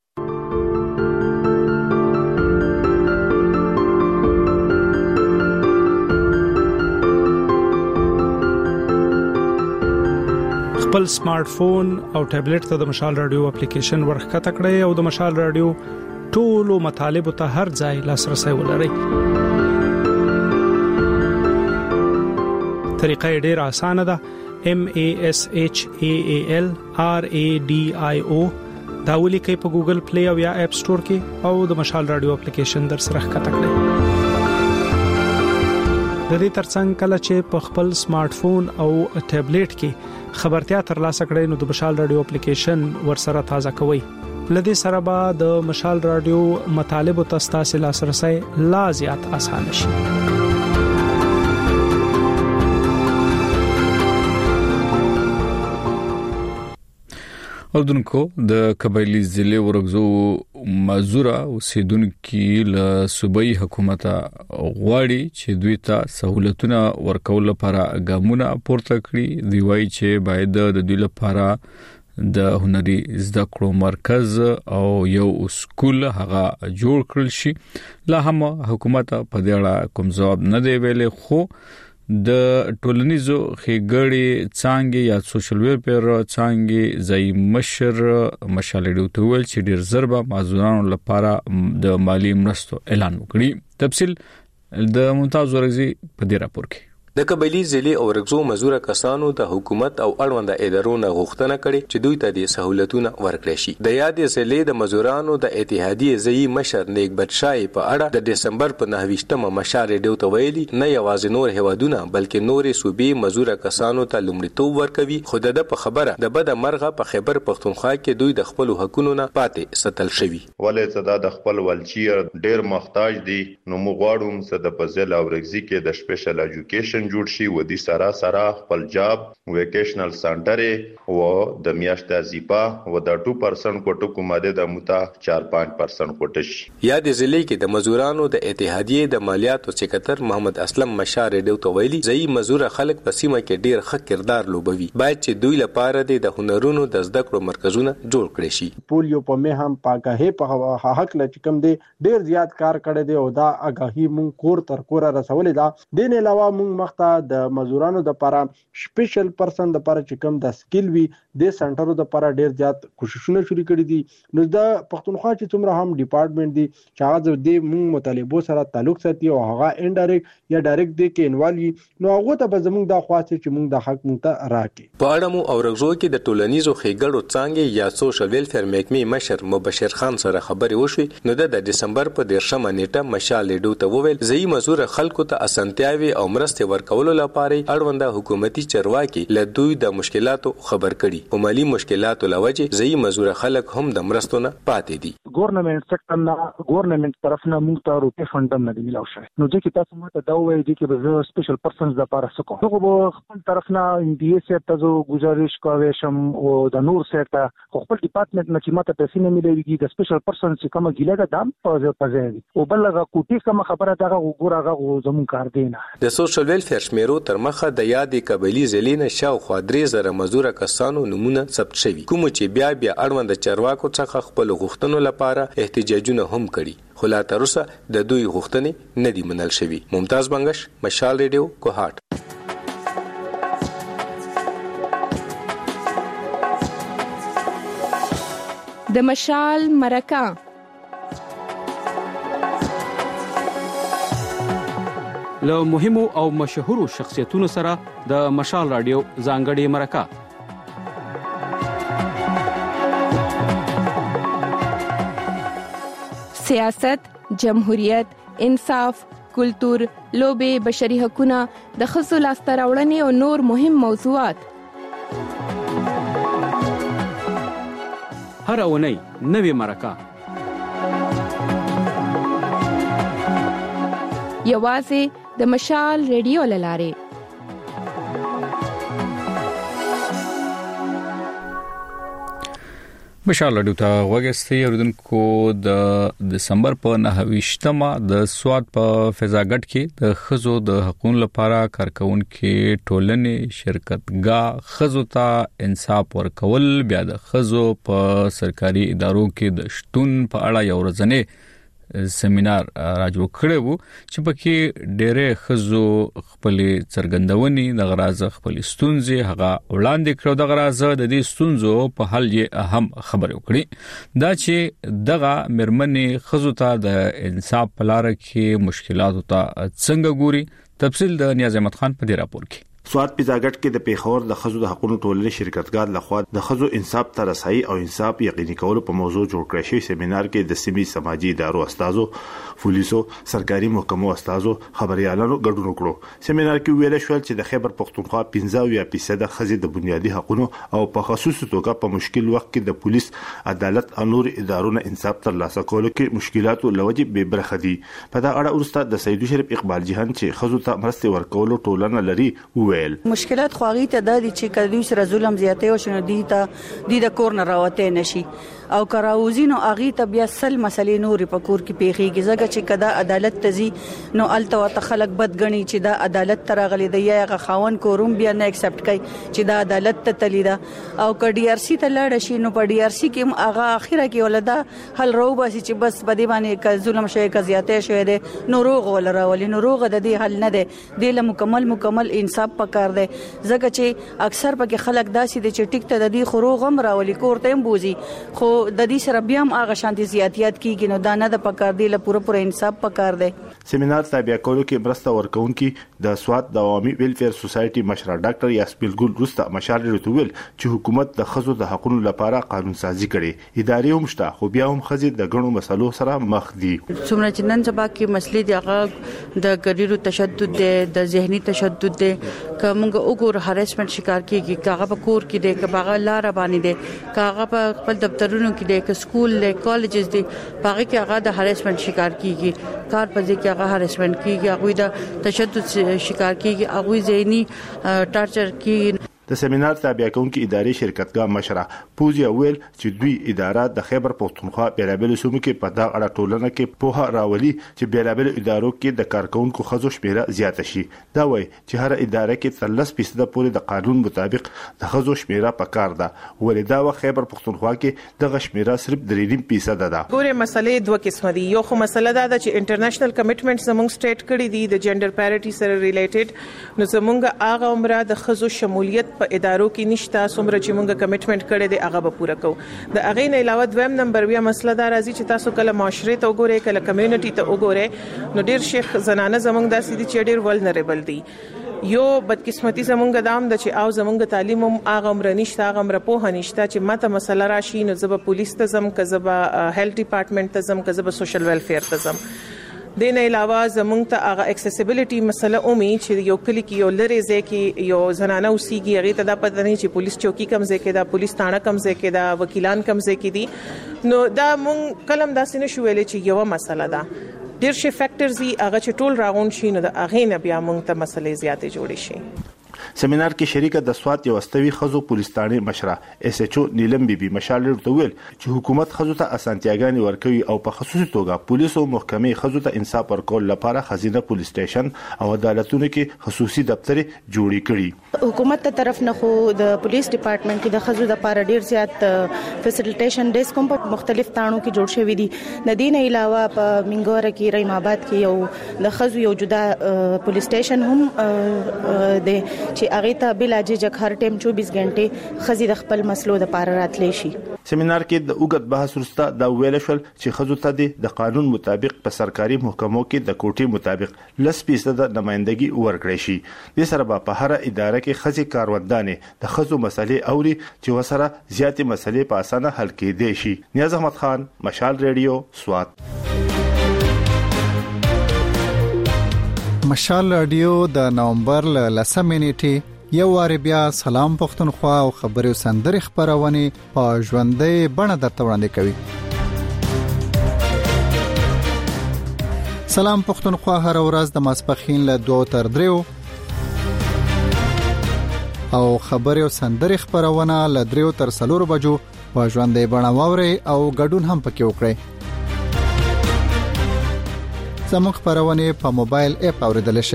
خپل سمارټ فون او ټابلیټ ته د مشال رادیو اپلیکیشن ورخکته کړئ او د مشال رادیو ټولو مطالبه ته هر ځای لاسرسي ولرئ. طریقه ډیره اسانه ده. M A S H A A L R A D I O دا ولیکئ په ګوګل پلی او یا اپ سٹور کې او د مشال رادیو اپلیکیشن در سره ښکته کړئ. د دې ترڅنګ کله چې په خپل سمارټ فون او ټابلیټ کې خبرتیا ترلاسه کړئ نو د مشال رادیو اپلیکیشن ورسره تازه کوئ. لدې سره به د مشال رادیو مطالبه تاسو لاسرسي لا زیات آسان شي. اردوونکو د قبایلی ضلع ورغزو مزوره اوسیدونکو له صوبایي حکومت غواړي چې دوی ته سہولتونه ورکول لپاره ګامونه پورته کړي. دی وايي چې باید د دوی لپاره د هنري زده کړو مرکز او یو سکول هغه جوړ کړل شي. لا هم حکومت په دې اړه کوم ځواب نه دی ویلي، خو د ټولنیزو خېګړې څانګې یا سوشل ویلفیر څانګې ځای مشر مشال ډیو ته ویل چې ډیر زر به معذورانو لپاره د مالی مرستو اعلان وکړي. تفصیل د ممتاز ورغزي په دې راپور کې. د قبایلی ضلع او رغزو مزوره کسانو د حکومت او اړوند ادارو نه غوښتنه کړې چې دوی ته د سہولتونو ورکړي شي. د یاد ضلع د مزورانو د اتحادیې ځای مشر نیک بدشاه په اړه د دسمبر په نهه مشال ډیو ته ویلي نه یوازې نور هوادونه بلکې نورې صوبې مزوره کسانو ته لومړیتوب ورکوي، خو د په خبره د بد مرغه په خیبر پختونخوا کې دوی د خپل حقوقو نه پاتې ستل شوي. ولې صدا د خپل ولچیر ډیر محتاج دي، نو موږ غواړو چې د پزل او رغزي کې د سپیشل ایجوکیشن جوړ شي و دي سره سره خپل جاب ویکیشنل سنټر او د میاشتې ازیپا و د دو پرسنټ کوټو کوماده د موتا چار پنځه پرسنټ کوټش. یا د ضلع کې د مزورانو د اتحادیې د مالیاتو سکرټر محمد اسلم مشار ډیو ته ویلي ځای مزوره خلک په سیمه کې ډیر ښه کردار لوبوي، باید چې دوی لپاره د هنرونو د زده کړو مرکزونه جوړ کړي شي. پولیو په مه هم پاګه په حق لچکم دی ډیر زیات کار کړی دی او دا اگاهی مون کور تر کور رسولې ده. دین علاوه مون مخته د مزورانو د لپاره سپیشل پرسن د لپاره چې کوم د سکیل وی د سنټرو د لپاره ډیر زیات کوششونه شروع کړي دي. نو د پښتونخوا چې څومره هم ډپارټمنټ دي چې هغه د مون مطالبو سره تعلق ساتي او هغه انډایرکټ یا ډایرکټ دي کې انوالوي، نو هغه ته به زموږ د خواست چې مونږ د حق مونږ ته راکړي. په اړه مو اورغزو کې د ټولنیزو خېګړو څنګه یا سوشل ویلفیر محکمې مشر مبشر خان سره خبرې وشوي. نو د دسمبر په دیرشمه نیټه مشال ډیو ته وویل ځای مزور خلکو ته اسانتیاوي او مرستې ورکولو لپاره اړونده حکومتي چرواکي له دوی د مشکلاتو خبر کړي. په مالی مشکلاتو لوجه ځای مزور خلک هم د مرستو نه پاتې دي. ګورنمنت سیکټر نه ګورنمنت طرف نه موږ ته روپې فند نه دی ملاو شوی. نو ځکه تاسو ماته دا وایي چې به سپیشل پرسنز د لپاره سکو نو په خپل طرف نه ام بي اس ته زو گزارش کوي شم او د نور سیټه خپل ډپارټمنټ نه چې ماته پیسې نه ملويږي د سپیشل پرسن چې کومه ګیله ده دام په پځي او بلغه کوټي کومه خبره دا وګورغه زمون کار دی نه. د سوشل ویلفیر شمیرو تر مخه د یادې قبایلی ضلع نه شاوخوا درې زره مزوره کسانو نمونه ثبت شوي، کوم چې بیا بیا اړوند چارواکو څخه خپل غوښتنو لپاره احتجاجونه هم کړي، خو لا تر اوسه د دوی غوښتنې نه دي منل شوي. ممتاز بنگش، مشال ریډیو، کوهاټ. د مشال مرکه له مهمو او مشهورو شخصیتونو سره د مشال رادیو ځانګړي مرکه. سیاست، جمهوریت، انصاف، کلتور، لوبې، بشري حقوقونه، د ښځو لاسته راوړنې او نور مهم موضوعات. هر اونۍ نوې مرکه. یوازې د مشال ریډیو لاره. مشال ریډیو ته وګورئ. اوریدونکو د دسمبر په نهه د سواد په فضاګټ کې د خزو د حقوقو لپاره کارکونکو ټولنې شرکتګاه خزو ته انصاف ورکول بیا د خزو په سرکاري ادارو کې د شتون په اړه یو ورځنی سیمینار راجو کړو چې پکې ډېرې خزو خپل څرګندونې د غراز خپل ستونزې هغه وړاندې کړو. د غراز د دې ستونزو په حل یې اهم خبرې وکړي دا چې دغه مرمنې خزو ته د انصاف په لار کې مشکلات ته څنګه ګوري. تفصیل د نیاز احمد خان په دې راپور کې. سواد پیزاګټ کې د پیښور د خزو د حقوقو ټولنې شرکتګار لخوا د خزو انصاف ته رسایي او انصاف یقیني کولو په موضوع جوړ کړی شوی سیمینار کې د سیمې سماجی ادارو استادو، پولیسو، سرکاري محکمو استادو، خبريالانو ګډون وکړو. سیمینار کې ویل شو چې د خیبر پختونخوا پنځه فیصد خزې د بنیادی حقوقو او په خصوصي توګه په مشکل وخت کې د پولیس، عدالت او نور ادارو نه انصاف ترلاسه کولو کې مشکلات لوجه به برخه دي. په دا اړه ورسته د سید شریف اقبال جهان چې خزو ته مرستې ورکولو ټولنه لري ویل مشکلات خو غي ته د چې کدي سره ظلم زیاته او شنو دي ته دي د کور نه راوته نشي او کراوزینو اغي ته بیا سل مسلې نورې په کور کې پیخيږي ځکه چې کدا عدالت تزي نو الته وت خلک بدګنی چې دا عدالت ترغلي دی یا غخاون کوروم بیا نه اکسپټ کوي چې دا عدالت ته تلی دا او ک ډي ار سي ته لاړ شي نو په ډي ار سي کې اغه اخیره کې ولدا حل رو باسي چې بس بدی باندې ک ظلم شوی ک زیاته شوی دی نو روغ ول راولي نو روغ د دې حل نه دی د له مکمل مکمل انصاف پکار دی ځکه چې اکثر پکې خلک داسي دي چې ټیک ته د دې خروغم راولي کوړته هم بوزي خو د دې سره بیا هم هغه شانتي زیاتیات کیږي نو دا نه د پکار دی له پوره پوره انصاف پکار دی. سیمینار تابع کولو کې مرسته ورکونکي د سواد د عوامي ویلفیر سوسایټي مشر ډاکټر یاسپیل ګل روستا مشال رتویل چې حکومت د خزو د حقوقو لپاره قانون سازي کړي ادارې هم شته خو بیا هم خزي د غنو مسلو سره مخ دي. څومره چې نن سبا کې مسلې دی هغه د ګډیرو تشدد دی د ذهني تشدد دی کومه وګور هریسمنت شکار کیږي کاغه په کور کې دی کاغه لار باندې دی کاغه په خپل دفترونو کې دی سکول له کالجز دي پاره کې هغه د هریسمنت شکار کیږي کار په ځای کې هغه هریسمنت کیږي هغه د تشدد شکار کیږي هغه ذهني ټارچر کیږي. د سیمینار تابع کونکي ادارې شرکتګاه مشره پوزیا ویل چې دوی اداره د خیبر پښتونخوا بیلابل سومو کې په دا اړه ټولنه کې په راولي چې بیلابل ادارو کې د کارکونکو خزو شمیره زیاته شي دا وایي چې هر اداره کې ثلاث فیصد پورې د قانون مطابق د خزو شمیره پکار ده ولدا و خیبر پښتونخوا کې د شمیره صرف درې فیصد ده. ګوره مسلې دوه قسم دي یو خو مسله ده چې انټرنیشنل کمټمنټ زموږ سټیټ کړی دي د جندر پیریټي سره ریلیټډ نو زموږ هغه عمره د خزو شمولیت په ادارو کې نشته څومره چې موږ کمټمنټ کړی دی هغه به پوره کوو د هغه نه علاوه دویم نمبر بیا مسله دا راځي چې تاسو کله معاشره ته وګورئ کله کمیونټي ته وګورئ نو ډیر شیخ زنانه زمونږ داسې دي چې ډیر ولنریبل دي یو بدقسمتي زمونږ دام د چې او زمونږ تعلیم هم هغه عمر نشته هغه عمر په نشته چې ماته مسله راشي نو زب پولیس ته زم کزبا هیلث ډپارټمنټ ته زم کزبا سوشل ویلفیر ته زم د نه علاوه زمونږ ته هغه اکسیسیبিলিټي مسله اومي چې یو کلی کې یو لری ځای کې یو زنانه اوسېږي هغه ته دا پته نه چې پولیس چوکي کم ځای کې دا پولیس تانه کم ځای کې دا وکیلان کم ځای کې دي نو دا مونږ کلم داسې نشو ویلې چې یو مسله ده ډیر شي فیکټرز دي هغه چې ټول راغون شي نو دا هغه نه بیا مونږ ته مسلې زیاتې جوړې شي. سیمینار کې شریکه د سواد یو استوي خزو پولیسټانی مشره اس ایچ او نیلم بیبي مشال ورتویل چې حکومت خزو ته اسانتیاګانی ورکوي او په خصوصي توګه پولیس او محکمې خزو ته انصاف ورکول لپاره خزینه پولیس سټیشن او عدالتونو کې خصوصي دفتر جوړی کړي. حکومت ته طرف نه خو د پولیس ډپارټمنټ کې د خزو د لپاره ډیر زیات فیسیلیټیشن ډیسک په مختلف تانو کې جوړ شوی دي. د دې نه علاوه په منګور کې رحیم آباد کې یو د خزو یو جدا پولیس سټیشن هم د چې هغه ته بل اجازه هر ټیم چوبیس غنټه خزي د خپل مسلو د پاره راتلی شي. سیمینار کې د اوګد بحث وروسته دا ویل شول چې خزو ته د قانون مطابق په سرکاري محکمو کې د کوټي مطابق لس فیصد نمائندګي ورکړي شي. د سره په هر اداره کې خزي کاروندانې د خزو مسلې اوري چې وسره زیاتې مسلې په اسانه حل کېدې شي. نیاز احمد خان مشال ریډیو سوات. مشال رادیو د نومبر ل لسمه نیټه یو وار بیا سلام پښتونخوا او خبرو سندري خبرونه په ژوندۍ بڼه درته وړاندې کوي. سلام پښتونخوا هر ورځ د ماسپخین له دوه تر دریو او خبرو سندري خبرونه له دریو تر څلورو بجو په ژوندۍ بڼه واوري او ګډون هم پکې وکړئ. زموږ خبرونه په موبایل اپ اوریدل شي.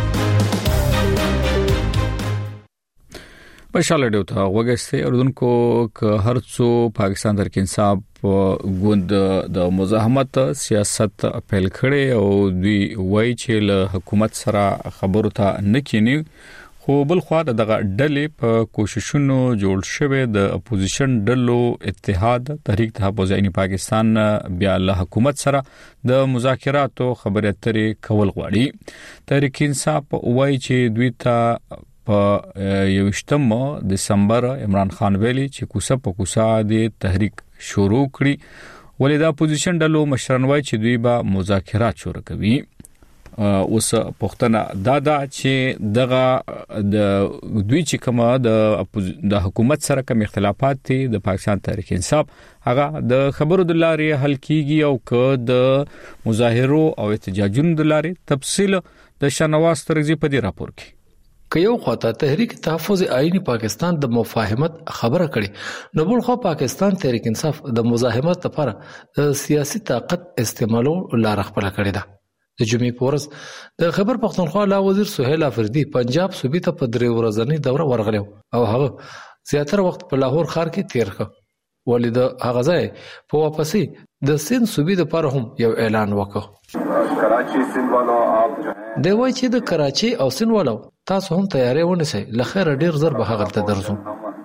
مشال ډیو ته وګسته اردوونکو ک هرڅو پاکستان تر کې انصاف ګوند د مزاحمت سیاست اپیل کړي او دوی وایي چې له حکومت سره خبرو ته نکینی خو بل خو دغه ډلې په کوششونو جوړ شوه د اپوزیشن ډلو اتحاد تحریک تحفظ عین پاکستان بیا له حکومت سره د مذاکراتو خبرې اترې کول غواړي. تحریک انصاف وایي چې دوی ته په یوشتم دسمبر عمران خان ویلي چې کوسه په کوسه د تحریک شروع کړي ولې د اپوزیشن ډلو مشران وایي چې دوی به مذاکرات شروع کوي. اوس پښتنه دا دا چې دغه د دوی چې کومه د د حکومت سره کوم اختلافات دي د پاکستان تحریک انصاف هغه د خبرو د لارې حل کیږي او که د مظاهرو او احتجاجونو د لارې تفصیل د شنواز ترغزي په دې راپور کې که یو خواته تحریک تحفظ آئینی پاکستان د مفاهمت خبره کړي نو بل خو پاکستان تحریک انصاف د مزاحمت لپاره د سیاسي طاقت استعمالو لار خپل کړی ده. د جمعې په ورځ د خیبر پختونخوا لا وزیر سهیل افریدي پنجاب صوبې ته په درې ورځنۍ دوره ورغلی او هغه زیاتره وخت په لاهور ښار کې تیر کړ ولې د هغه ځای په واپسې د سند صوبې لپاره هم یو اعلان وکړ. کراچي سند والو آپ جو ہیں دی وای چې د کراچي او سند والو تاسو هم تیاری ونیسئ لخر ډیر زر به هغه ته درځو.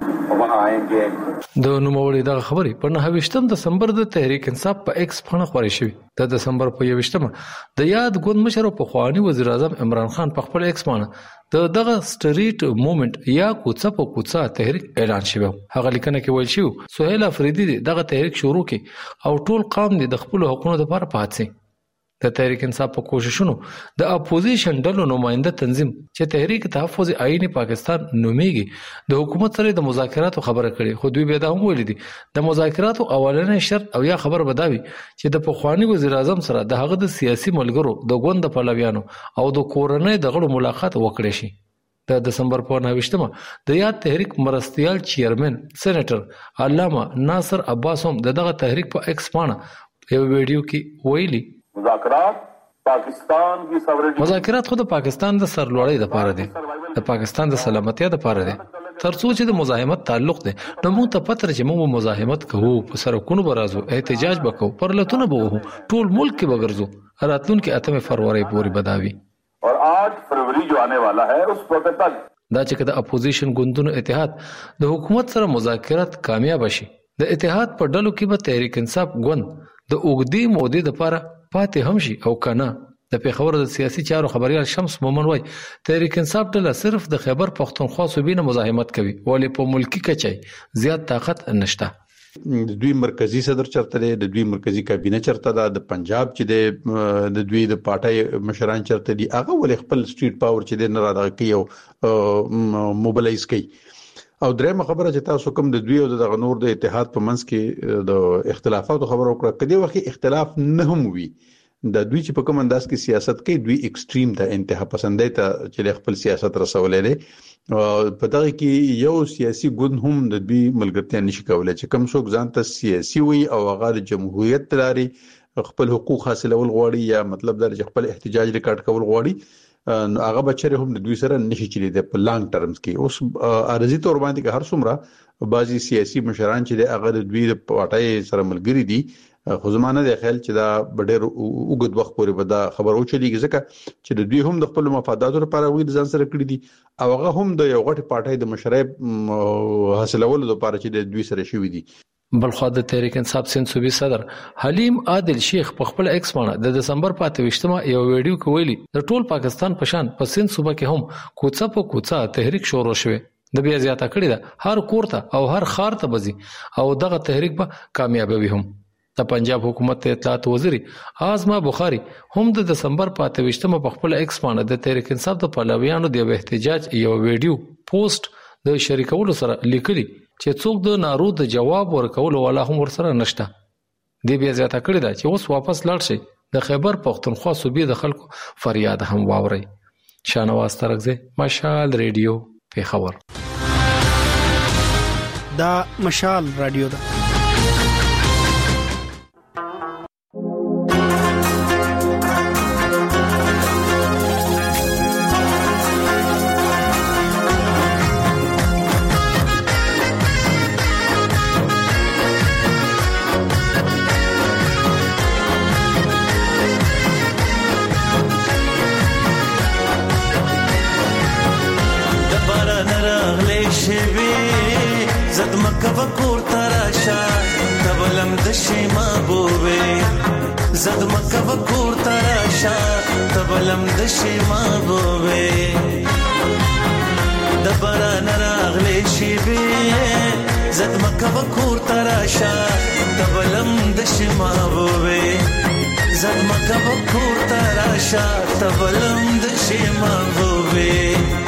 د نوموړي دغه خبرې په نهه ویشتم دسمبر د تحریک انصاف په ایکس باندې خپرې شوې. د دسمبر په یوویشتمه د یاد ګوند مشر او پخوانی وزیر اعظم عمران خان په خپل ایکس باندې د دغه سټریټ موومېنټ یا کوڅه په کوڅه تحریک اعلان شوی. هغه لیکنه کې ویل شوی سهیل افریدي دغه تحریک شروع کړي او ټول قوم د خپل حقوقو لپاره پاتې. د تحریک انصاف په کوششونو د اپوزیشن ډلو نماینده تنظیم چې تحریک تحفظ آئینی پاکستان نومیږي د حکومت سره د مذاکراتو خبره کړي خو دوی به دا هم ویلي دي د مذاکراتو اولنې شرط او یا خبر بداوي چې د پخوانی وزیر اعظم سره د هغه د سیاسي ملګرو د ګوند پلویانو او د کورنۍ د غړو ملاقات وکړي شي. د دسمبر په نهه ویشتمه د یاد تحریک مرستیال چیرمن سېنیټر علامه ناصر عباس هم دغه تحریک په ایکس باندې یو ویډیو کې ویلي مذاکرات پاکستان کی سورنټی مذاکرات خود پاکستان د سرلوړۍ لپاره دي د پاکستان د سلامتیا لپاره دي ترڅو چې د مزاحمت تعلق دی نو موږ ته پته چې موږ مزاحمت کوو په سرکونو برازو احتجاج وکړو پرلتونه به وو ټول ملک کې بغرزو راتلونکي اتمه فروری پورې بداوي اور آٹھ فروری جو آنے والا ہے اس وقت تک دا چې د اپوزیشن ګوندونو اتحاد د حکومت سره مذاکرات کامیاب شي د اتحاد په ډلو کې به تحریک انصاف ګوند د اوږدې مودې لپاره پاتې هم شي او کنه. د پیښور د سیاسي چارو خبريال شمس مومن وای تحریک انصاف ډله صرف د خیبر پختونخوا صوبې نه مزاحمت کوي ولې په ملکی کچای زیات طاقت نشته. د دوی مرکزی صدر چرته دی د دوی مرکزی کابینه چرته ده د پنجاب چې د دوی د پارټای مشران چرته دي هغه ولې خپل سټریټ پاور چې د نه راځي کوي او موبلایز کوي. او درېمه خبره چې تاسو کوم د دوی او د غنور د اتحاد په منځ کې د اختلافاتو خبرو کړه کدي وخت اختلاف نه هم وي د دوی چې په کوم انداز کې سیاست کوي دوی ایکستریم ته انتها پسندۍ ته چې خپل سیاست رسولې دي په دغه کې یو سیاسي ګوند هم د دوی ملګرتیا نشي کولای چې کوم څوک ځان ته سیاسي وي او هغه د جمهوریت لري خپل حقوق حاصلول غواړي یا مطلب دا چې خپل احتجاج ریکارډ کول غواړي نو هغه بچره هم د دوی سره نشي چلی د په لانګ ټرمز کې اوس ارزي تور باندې که هر څومره بعضي سیاسي مشران چې د هغه د دوی د پټای سره ملګری دي خو زمانه د خیال چې دا ډېر وګد وخت پورې به دا خبرو چلیږي ځکه چې د دوی هم د خپل مفاداتو لپاره وی ځان سره کړی دي او هغه هم د یو غټ پټای د مشرۍ حاصلولو لپاره چې د دوی سره شوی دي. بلخو د تحریک انصاف سند صوبې صدر حلیم عادل شیخ په خپل ایکس باندې د دسمبر په اته ویشتمه یو ویډیو کې ویلي د ټول پاکستان په شان په سند صوبه کې هم کوڅه په کوڅه تحریک شروع شوه د بیا زیاته کړی ده هر کور ته او هر خار ته بزي او دغه تحریک به کامیابوي هم. د پنجاب حکومت ته اطلاعات وزیر اعظم بخاری هم د دسمبر په اته ویشتمه په خپل ایکس باندې د تحریک انصاف د پلویانو د احتجاج یو ویډیو پوسټ د شریکولو سره لیکلي چې څوک د نارو د جواب ورکولو والا هم ورسره نشته. دی بیا زیاته کړی دا چې اوس واپس لاړ شي د خیبر پختونخوا صوبې د خلکو فریاد هم واوري. شانواز ترغزه مشال ریډیو پیښور. دا مشال رادیو ده. وکور تراشا تبلم دشي محبوبه زد مکه وکور تراشا تبلم دشي محبوبه دبر نراغلی شي به زد مکه وکور تراشا تبلم دشي محبوبه زد مکه وکور تراشا تبلم دشي محبوبه